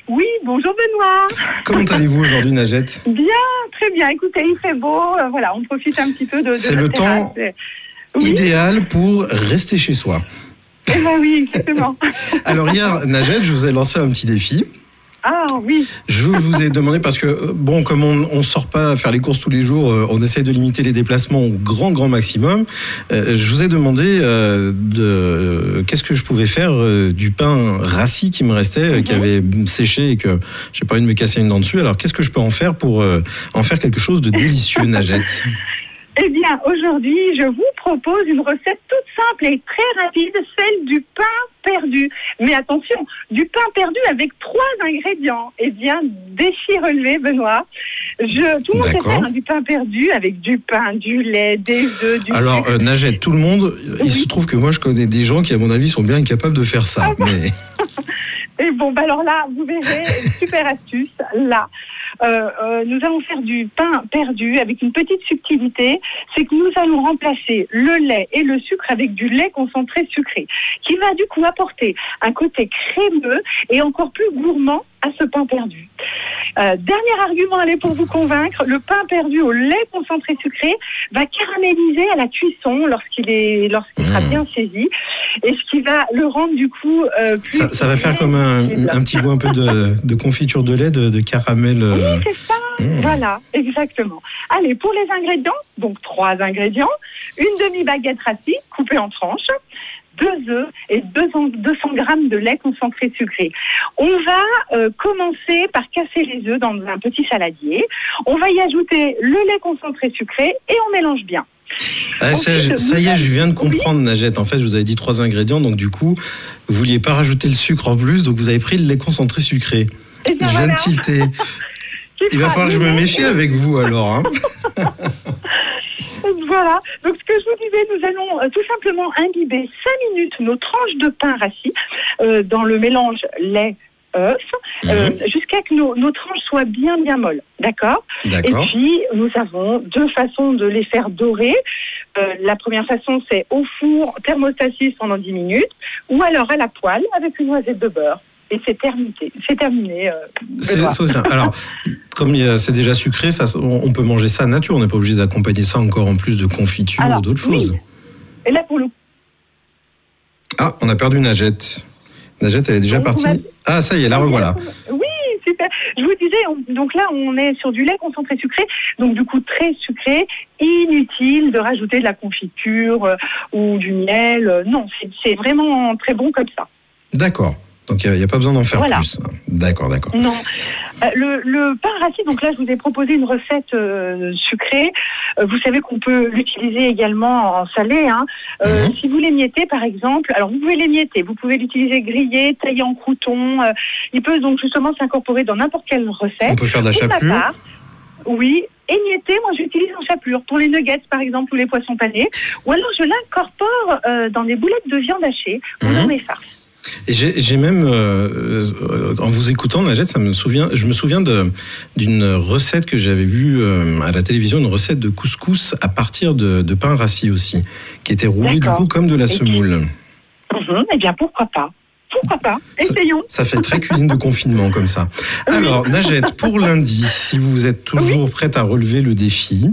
Oui, bonjour Benoît. Comment allez-vous aujourd'hui, Najette? Bien, très bien. Écoutez, il fait beau. Voilà, on profite un petit peu de C'est la le terrasse. temps idéal pour rester chez soi. Eh ben oui, exactement. Alors hier, Najette, je vous ai lancé un petit défi. Ah oui. Je vous ai demandé, parce que, bon, comme on sort pas faire les courses tous les jours, on essaie de limiter les déplacements au grand maximum. Je vous ai demandé qu'est-ce que je pouvais faire du pain rassis qui me restait, qui avait séché et que j'ai pas envie de me casser une dent dessus. Alors, qu'est-ce que je peux en faire pour en faire quelque chose de délicieux, Najette? Eh bien, aujourd'hui, je vous propose une recette toute simple et très rapide, celle du pain perdu. Mais attention, du pain perdu avec 3 ingrédients. Eh bien, défi relevé, Benoît. Tout le monde sait faire du pain perdu avec du pain, du lait, des œufs, du Alors, Najette, tout le monde, il se trouve que moi, je connais des gens qui, à mon avis, sont bien incapables de faire ça. Mais... Et bon, alors là, vous verrez, une super astuce. Là, nous allons faire du pain perdu avec une petite subtilité. C'est que nous allons remplacer le lait et le sucre avec du lait concentré sucré, qui va du coup apporter un côté crémeux et encore plus gourmand à ce pain perdu. Dernier argument, allez, pour vous convaincre, le pain perdu au lait concentré sucré va caraméliser à la cuisson lorsqu'il sera bien saisi, et ce qui va le rendre du coup plus... Ça va faire comme un petit goût un peu de confiture de lait, de caramel. Oui, c'est ça. Voilà, exactement. Allez, pour les ingrédients, donc 3 ingrédients, une demi-baguette rassis coupée en tranches, 2 œufs et 200 grammes de lait concentré sucré. On va commencer par casser les œufs dans un petit saladier. On va y ajouter le lait concentré sucré et on mélange bien. Ça y est, je viens de comprendre, Najette. En fait, je vous avais dit 3 ingrédients, donc du coup, vous vouliez pas rajouter le sucre en plus, donc vous avez pris le lait concentré sucré. Je viens de tilter. Il va falloir que je me méfie avec vous alors. Hein. Voilà, donc ce que je vous disais, nous allons tout simplement imbiber 5 minutes nos tranches de pain rassis dans le mélange lait-œuf, jusqu'à que nos tranches soient bien molles, d'accord. Et puis, nous avons 2 façons de les faire dorer. La première façon, c'est au four thermostat 6 pendant 10 minutes, ou alors à la poêle avec une noisette de beurre. Et c'est terminé. Alors, comme c'est déjà sucré, on peut manger ça nature. On n'est pas obligé d'accompagner ça encore en plus de confiture ou d'autres choses. Et là, pour le... Ah, on a perdu Najette. Najette, elle est déjà partie. Ah, ça y est, la revoilà. Oui, super. Je vous disais, donc là, on est sur du lait concentré sucré, donc du coup très sucré. Inutile de rajouter de la confiture ou du miel. Non, c'est vraiment très bon comme ça. D'accord. Donc, il n'y a pas besoin d'en faire plus. D'accord. Non. Le pain rassis, donc là, je vous ai proposé une recette sucrée. Vous savez qu'on peut l'utiliser également en salé. Hein. Si vous l'émiettez, par exemple, alors vous pouvez l'émietter, vous pouvez l'utiliser grillé, taillé en croûtons. Il peut donc justement s'incorporer dans n'importe quelle recette. On peut faire de la chapelure. Oui. Émietté, moi j'utilise en chapelure pour les nuggets par exemple ou les poissons panés. Ou alors je l'incorpore dans des boulettes de viande hachée ou dans mes farces. Et j'ai même, en vous écoutant, Najette, je me souviens d'une recette que j'avais vue à la télévision, une recette de couscous à partir de pain rassis aussi, qui était roulé du coup comme de la semoule. Eh bien, pourquoi pas? Essayons. Ça fait très cuisine de confinement comme ça. Alors, Najette, pour lundi, si vous êtes toujours prête à relever le défi,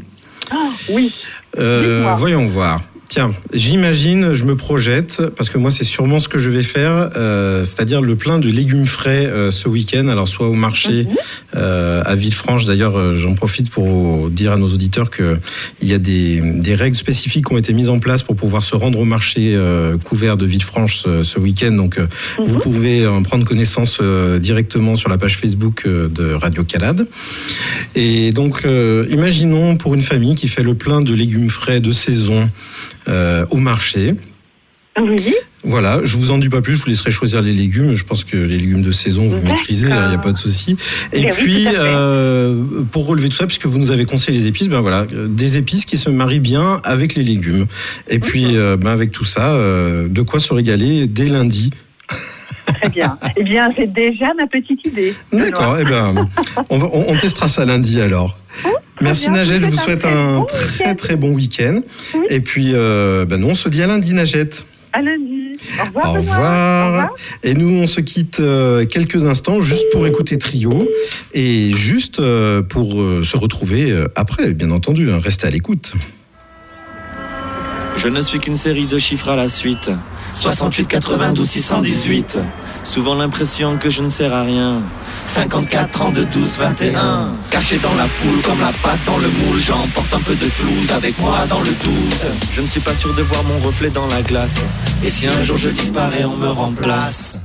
voyons voir. Tiens, j'imagine, je me projette, parce que moi, c'est sûrement ce que je vais faire, c'est-à-dire le plein de légumes frais ce week-end, alors soit au marché à Villefranche. D'ailleurs, j'en profite pour dire à nos auditeurs qu'il y a des règles spécifiques qui ont été mises en place pour pouvoir se rendre au marché couvert de Villefranche ce week-end. Donc, vous pouvez en prendre connaissance directement sur la page Facebook de Radio Calade. Et donc, imaginons pour une famille qui fait le plein de légumes frais de saison, au marché. Oui. Voilà, je vous en dis pas plus, je vous laisserai choisir les légumes. Je pense que les légumes de saison, vous maîtrisez, il n'y a pas de souci. Et puis, pour relever tout ça, puisque vous nous avez conseillé les épices, des épices qui se marient bien avec les légumes. Et puis, avec tout ça, de quoi se régaler dès lundi. Très bien. Eh bien, c'est déjà ma petite idée. D'accord, on testera ça lundi alors. Merci Najette, je vous souhaite un très bon week-end. Et puis, nous on se dit à lundi, Najette. À lundi. Au revoir. Au Benoît. revoir. Au revoir. Et nous, on se quitte quelques instants juste pour écouter Trio et juste pour se retrouver après, bien entendu. Restez à l'écoute. Je ne suis qu'une série de chiffres à la suite. 68, 92, 618. Souvent l'impression que je ne sers à rien. 54, 32, 12, 21. Caché dans la foule comme la pâte dans le moule. J'emporte un peu de flouze avec moi dans le doute. Je ne suis pas sûr de voir mon reflet dans la glace. Et si un jour je disparais, on me remplace.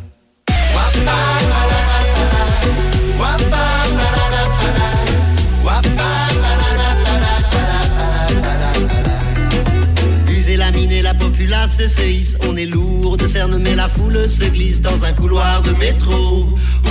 La populace se hisse, on est lourd de cernes, mais la foule se glisse dans un couloir de métro.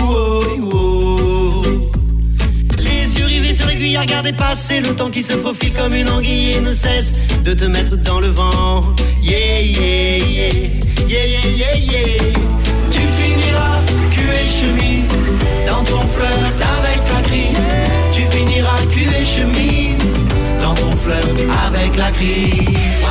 Les yeux rivés sur l'aiguille à regarder passer le temps qui se faufile comme une anguille et ne cesse de te mettre dans le vent. Yeah, yeah, yeah, yeah, yeah, yeah, yeah. Tu finiras cul et chemise dans ton flirt avec la crise. Tu finiras cul et chemise dans ton flirt avec la crise.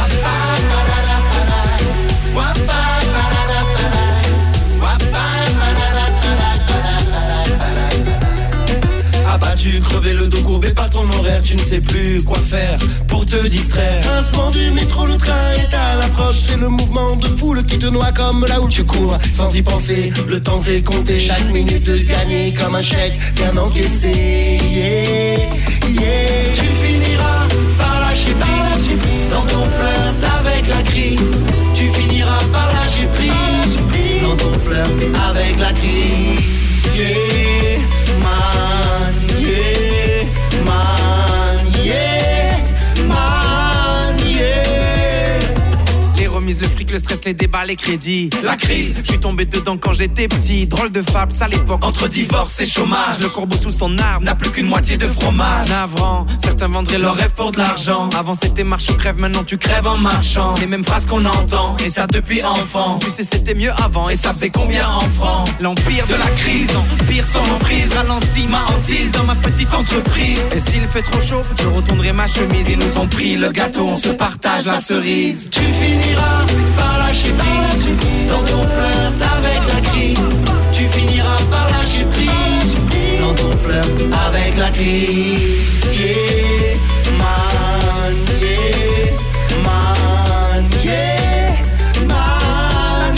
Abattu, crevé le dos courbé par ton horaire, tu ne sais plus quoi faire pour te distraire. Grincement du métro, le train est à l'approche. C'est le mouvement de foule qui te noie comme là où tu cours. Sans y penser, le temps t'est compté. Chaque minute de gagner comme un chèque bien encaissé. Yeah, yeah. Tu finiras par lâcher prise dans ton flirt avec la crise. Tu finiras par lâcher prise dans ton flirt avec la crise. Yeah, man, yeah, man, yeah, man, yeah. Les remises, le fric, le stress, les débats, les crédits. La crise, je suis tombé dedans quand j'étais petit. Drôle de fable, ça l'époque. Entre divorce et chômage, le corbeau sous son arbre n'a plus qu'une moitié de fromage. Navrant, certains vendraient leur rêve pour de l'argent. Avant c'était marche ou crève, maintenant tu crèves en marchant. Les mêmes phrases qu'on entend, et ça depuis enfant. Tu sais c'était mieux avant, et ça faisait combien en francs? L'empire de la crise, empire sans emprise. Ralentit ma hantise dans ma petite entreprise. Et s'il fait trop chaud, je retournerai ma chemise. Ils nous ont pris le gâteau, on se partage la cerise. Tu finiras par lâcher prise dans ton flirt avec la crise. Tu finiras par lâcher prise dans ton flirt avec la crise. Yeah, man, yeah, man, yeah, man,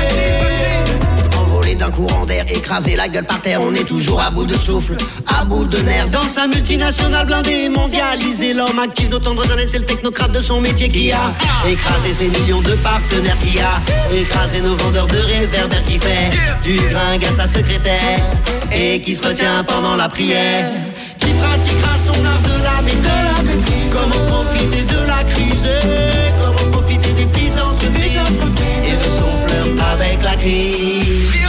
yeah. Envolé d'un courant d'air, écrasé la gueule par terre, on est toujours à bout de souffle, à bout de nerfs. Dans sa multinationale blindée, mondialisée, l'homme actif d'autant de années, c'est le technocrate de son métier qui a écrasé ses millions de partenaires, qui a écrasé nos vendeurs de réverbères, qui fait du gringue à sa secrétaire et qui se retient pendant la prière, qui pratiquera son art de la maîtrise. Comment profiter de la crise, comment profiter des petites entreprises et de son flirt avec la crise.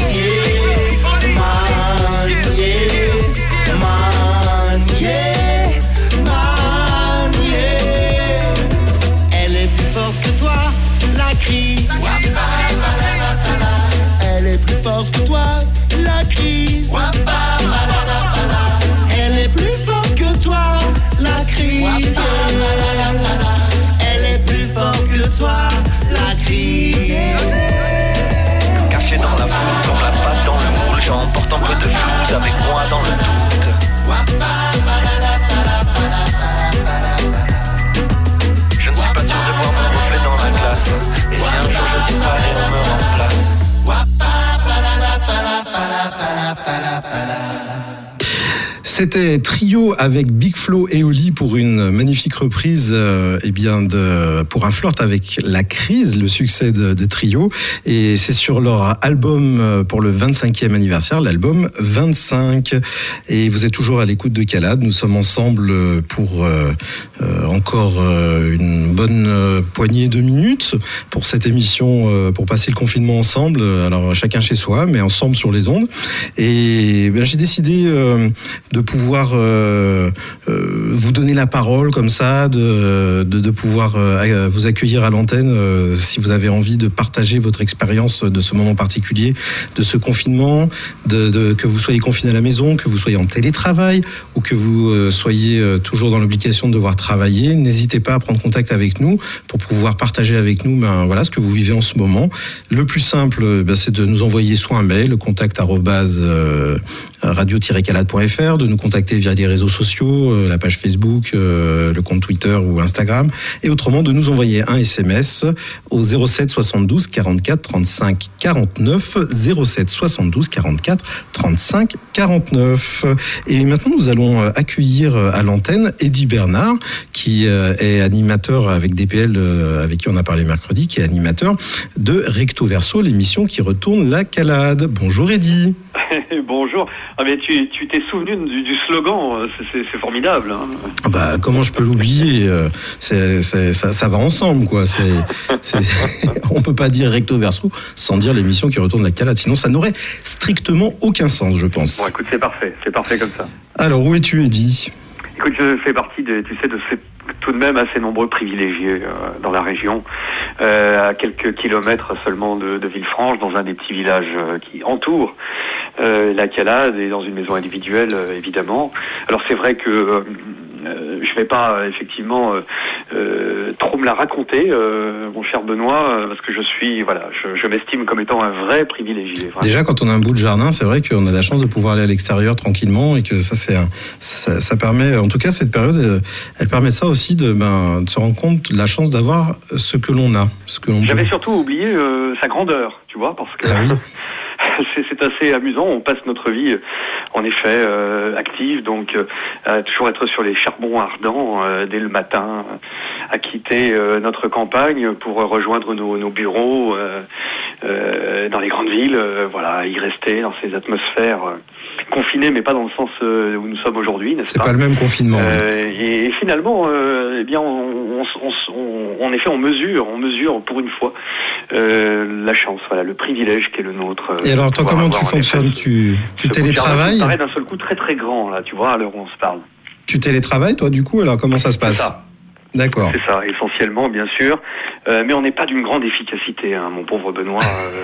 Yeah, man, yeah, man, yeah, man, yeah. Elle est plus forte que toi, la crise. Elle est plus forte que toi, la crise. Elle est plus forte que toi, la crise. Elle est plus forte que toi, la crise. Caché dans la foule comme la pâte dans le moule. J'emporte un peu de flouze avec moi dans le doute. Je ne suis pas sûr de voir mon reflet dans la glace. Et si un jour je disparais, on me remplace. C'était Trio avec Big Flo et Oli pour une magnifique reprise pour un flirt avec la crise, le succès de Trio. Et c'est sur leur album pour le 25e anniversaire, l'album 25. Et vous êtes toujours à l'écoute de Calade. Nous sommes ensemble pour encore une bonne poignée de minutes pour cette émission, pour passer le confinement ensemble. Alors chacun chez soi, mais ensemble sur les ondes. Et j'ai décidé de pouvoir vous donner la parole comme ça, de pouvoir vous accueillir à l'antenne si vous avez envie de partager votre expérience de ce moment particulier, de ce confinement, que vous soyez confiné à la maison, que vous soyez en télétravail ou que vous soyez toujours dans l'obligation de devoir travailler. N'hésitez pas à prendre contact avec nous pour pouvoir partager avec nous ce que vous vivez en ce moment. Le plus simple, c'est de nous envoyer soit un mail, contact @radio-calade.fr, de nous contacter via les réseaux sociaux, la page Facebook, le compte Twitter ou Instagram, et autrement de nous envoyer un SMS au 07 72 44 35 49, 07 72 44 35 49. Et maintenant, nous allons accueillir à l'antenne Eddy Bernard, qui est animateur avec DPL, avec qui on a parlé mercredi, qui est animateur de Recto Verso, l'émission qui retourne la calade. Bonjour Eddy. Bonjour. Ah mais tu t'es souvenu du slogan, c'est formidable. Hein. Comment je peux l'oublier, ça va ensemble quoi. On peut pas dire Recto Verso sans dire l'émission qui retourne la calade, sinon ça n'aurait strictement aucun sens, je pense. Bon écoute, c'est parfait comme ça. Alors où es-tu, Eddy ? Écoute, je fais partie de ces tout de même assez nombreux privilégiés dans la région, à quelques kilomètres seulement de Villefranche, dans un des petits villages qui entourent la Calade, et dans une maison individuelle évidemment. Alors c'est vrai que je vais pas effectivement trop me la raconter, mon cher Benoît, parce que je m'estime comme étant un vrai privilégié. Vraiment. Déjà, quand on a un bout de jardin, c'est vrai qu'on a la chance de pouvoir aller à l'extérieur tranquillement, et que ça permet, en tout cas cette période, elle permet ça aussi de se rendre compte de la chance d'avoir ce que l'on a. J'avais surtout oublié sa grandeur, tu vois, parce que c'est assez amusant. On passe notre vie, en effet, active, donc à toujours être sur les charbons ardents dès le matin, à quitter notre campagne pour rejoindre nos bureaux dans les grandes villes, y rester dans ces atmosphères confinées, mais pas dans le sens où nous sommes aujourd'hui, n'est-ce pas ? C'est pas le même confinement. Et finalement, en effet, on mesure pour une fois la chance, le privilège qui est le nôtre. Et alors, toi, comment tu fonctionnes ? Tu télétravailles ? Ça paraît d'un seul coup très très grand, là, tu vois, à l'heure où on se parle. Tu télétravailles, toi, du coup ? Alors, comment ça se passe ? C'est ça. D'accord. C'est ça, essentiellement, bien sûr. Mais on n'est pas d'une grande efficacité, hein, mon pauvre Benoît.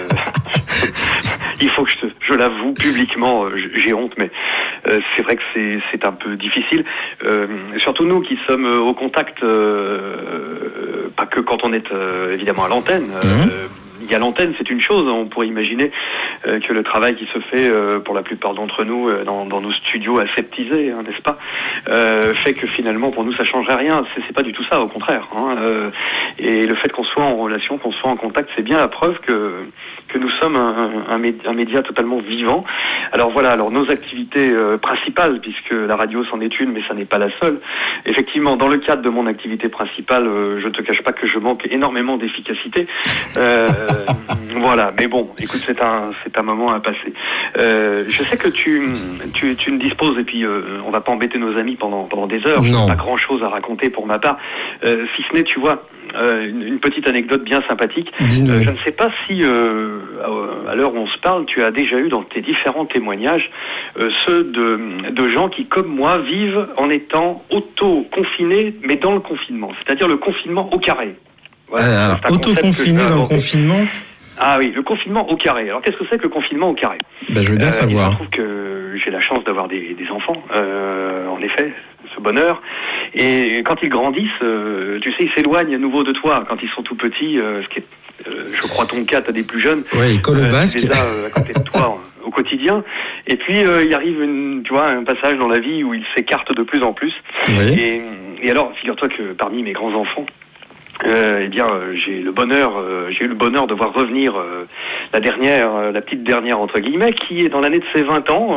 Il faut que je l'avoue publiquement, j'ai honte, mais c'est vrai que c'est un peu difficile. Surtout nous qui sommes au contact, pas que quand on est évidemment à l'antenne. À l'antenne, c'est une chose. On pourrait imaginer que le travail qui se fait pour la plupart d'entre nous dans nos studios aseptisés, n'est-ce pas, fait que finalement pour nous ça changerait rien. C'est pas du tout ça, au contraire. Et le fait qu'on soit en relation, qu'on soit en contact, c'est bien la preuve que nous sommes un média totalement vivant. Alors nos activités principales, puisque la radio c'en est une, mais ça n'est pas la seule. Effectivement, dans le cadre de mon activité principale, je ne te cache pas que je manque énormément d'efficacité. Mais bon, écoute, c'est un moment à passer. Je sais que tu ne disposes, et puis on va pas embêter nos amis pendant des heures. Non. Pas grand chose à raconter pour ma part, si ce n'est, tu vois, une petite anecdote bien sympathique. Je ne sais pas si, à l'heure où on se parle, tu as déjà eu dans tes différents témoignages ceux de gens qui, comme moi, vivent en étant auto-confinés, mais dans le confinement, c'est-à-dire le confinement au carré. Alors, auto-confiné dans le confinement ? Ah oui, le confinement au carré. Alors, qu'est-ce que c'est que le confinement au carré ? Je veux bien savoir. Je trouve que j'ai la chance d'avoir des enfants, en effet, ce bonheur. Et quand ils grandissent, tu sais, ils s'éloignent à nouveau de toi. Quand ils sont tout petits, ce qui est, je crois, ton cas, t'as des plus jeunes. Ouais, ils collent au basque. Tu les as à côté de toi au quotidien. Et puis, il arrive un passage dans la vie où ils s'écartent de plus en plus. Oui. Et alors, figure-toi que parmi mes grands-enfants, j'ai eu le bonheur de voir revenir la petite dernière entre guillemets, qui est dans l'année de ses 20 ans.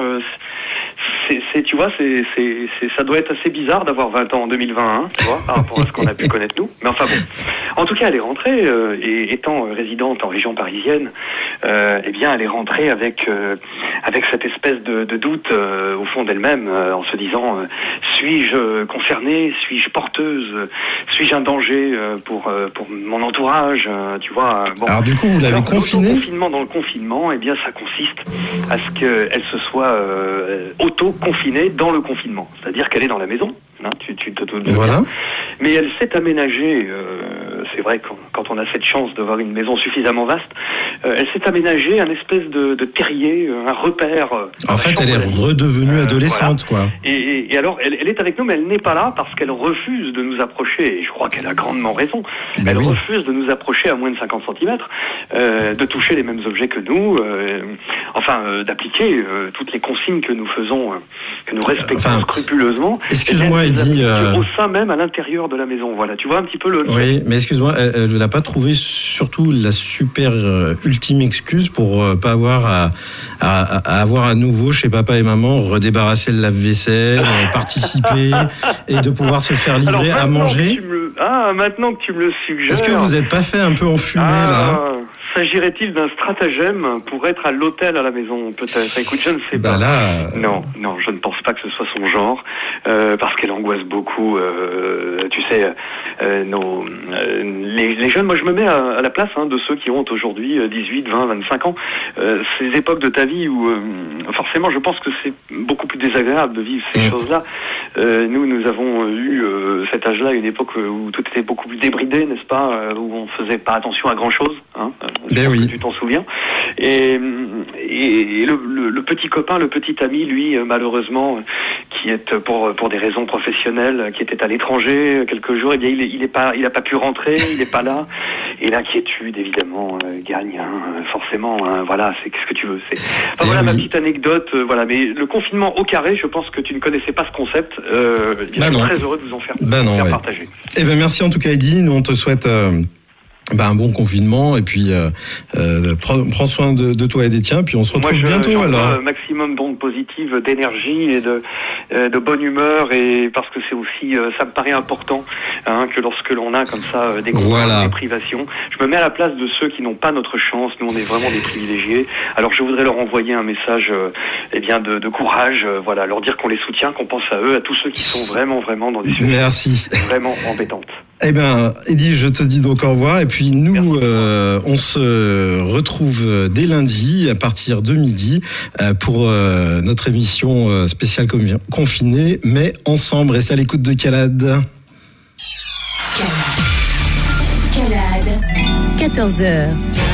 Ça doit être assez bizarre d'avoir 20 ans en 2021, tu vois, par rapport à ce qu'on a pu connaître nous. Mais enfin bon, En tout cas, elle est rentrée, et étant résidente en région parisienne, eh bien, elle est rentrée avec cette espèce de doute au fond d'elle-même, en se disant suis-je concernée, suis-je porteuse, suis-je un danger pour mon entourage, tu vois. Bon. Alors du coup, vous l'avez confinée. Confinement dans le confinement, eh bien, ça consiste à ce qu'elle se soit auto-confinée dans le confinement, c'est-à-dire qu'elle est dans la maison. Hein, tu te doutes bien. Voilà. Mais elle s'est aménagée, c'est vrai quand on a cette chance d'avoir une maison suffisamment vaste, elle s'est aménagée un espèce de terrier, un repère. En fait, elle est redevenue adolescente, voilà. quoi. Et alors, elle est avec nous, mais elle n'est pas là parce qu'elle refuse de nous approcher, et je crois qu'elle a grandement raison. Elle refuse de nous approcher à moins de 50 cm, de toucher les mêmes objets que nous, d'appliquer toutes les consignes que nous faisons, que nous respectons scrupuleusement. Excuse-moi, Eddy. Au sein même, à l'intérieur de la maison. Voilà, tu vois un petit peu le... Oui, mais excuse-moi, elle n'a pas trouvé surtout la super ultime excuse pour pas avoir à avoir à nouveau chez papa et maman redébarrasser le lave-vaisselle, participer et de pouvoir se faire livrer à manger. Maintenant que tu me le suggères... Est-ce que vous n'êtes pas fait un peu enfumer là? S'agirait-il d'un stratagème pour être à l'hôtel à la maison, peut-être? Écoute, je ne sais pas. Non, je ne pense pas que ce soit son genre, parce qu'elle angoisse beaucoup. Tu sais, les jeunes, moi je me mets à la place de ceux qui ont aujourd'hui 18, 20, 25 ans. Ces époques de ta vie où, forcément, je pense que c'est beaucoup plus désagréable de vivre ces choses-là. Nous avons eu cet âge-là, une époque où tout était beaucoup plus débridé, n'est-ce pas, où on faisait pas attention à grand-chose. Tu t'en souviens. Et le petit copain, le petit ami, lui, malheureusement, qui est pour des raisons professionnelles, qui était à l'étranger quelques jours, eh bien il a pas pu rentrer, il n'est pas là. Et l'inquiétude, évidemment, gagne, forcément. Voilà, c'est qu'est-ce que tu veux. Voilà ma petite anecdote. Voilà, mais le confinement au carré, je pense que tu ne connaissais pas ce concept. Je suis très heureux de vous en faire partager. Eh ben merci en tout cas, Eddy. Nous on te souhaite un bon confinement, et puis prends soin de toi et des tiens, puis on se retrouve bientôt alors. Maximum d'ondes positives, d'énergie et de bonne humeur, et parce que c'est aussi, ça me paraît important que lorsque l'on a comme ça des des privations, je me mets à la place de ceux qui n'ont pas notre chance. Nous on est vraiment des privilégiés, alors je voudrais leur envoyer un message de courage, leur dire qu'on les soutient, qu'on pense à eux, à tous ceux qui sont vraiment dans des situations vraiment embêtantes. Eh bien, Eddy, je te dis donc au revoir. Et puis nous, on se retrouve dès lundi à partir de midi pour notre émission spéciale confinée, mais ensemble. Restez à l'écoute de Calade. Calade, 14h.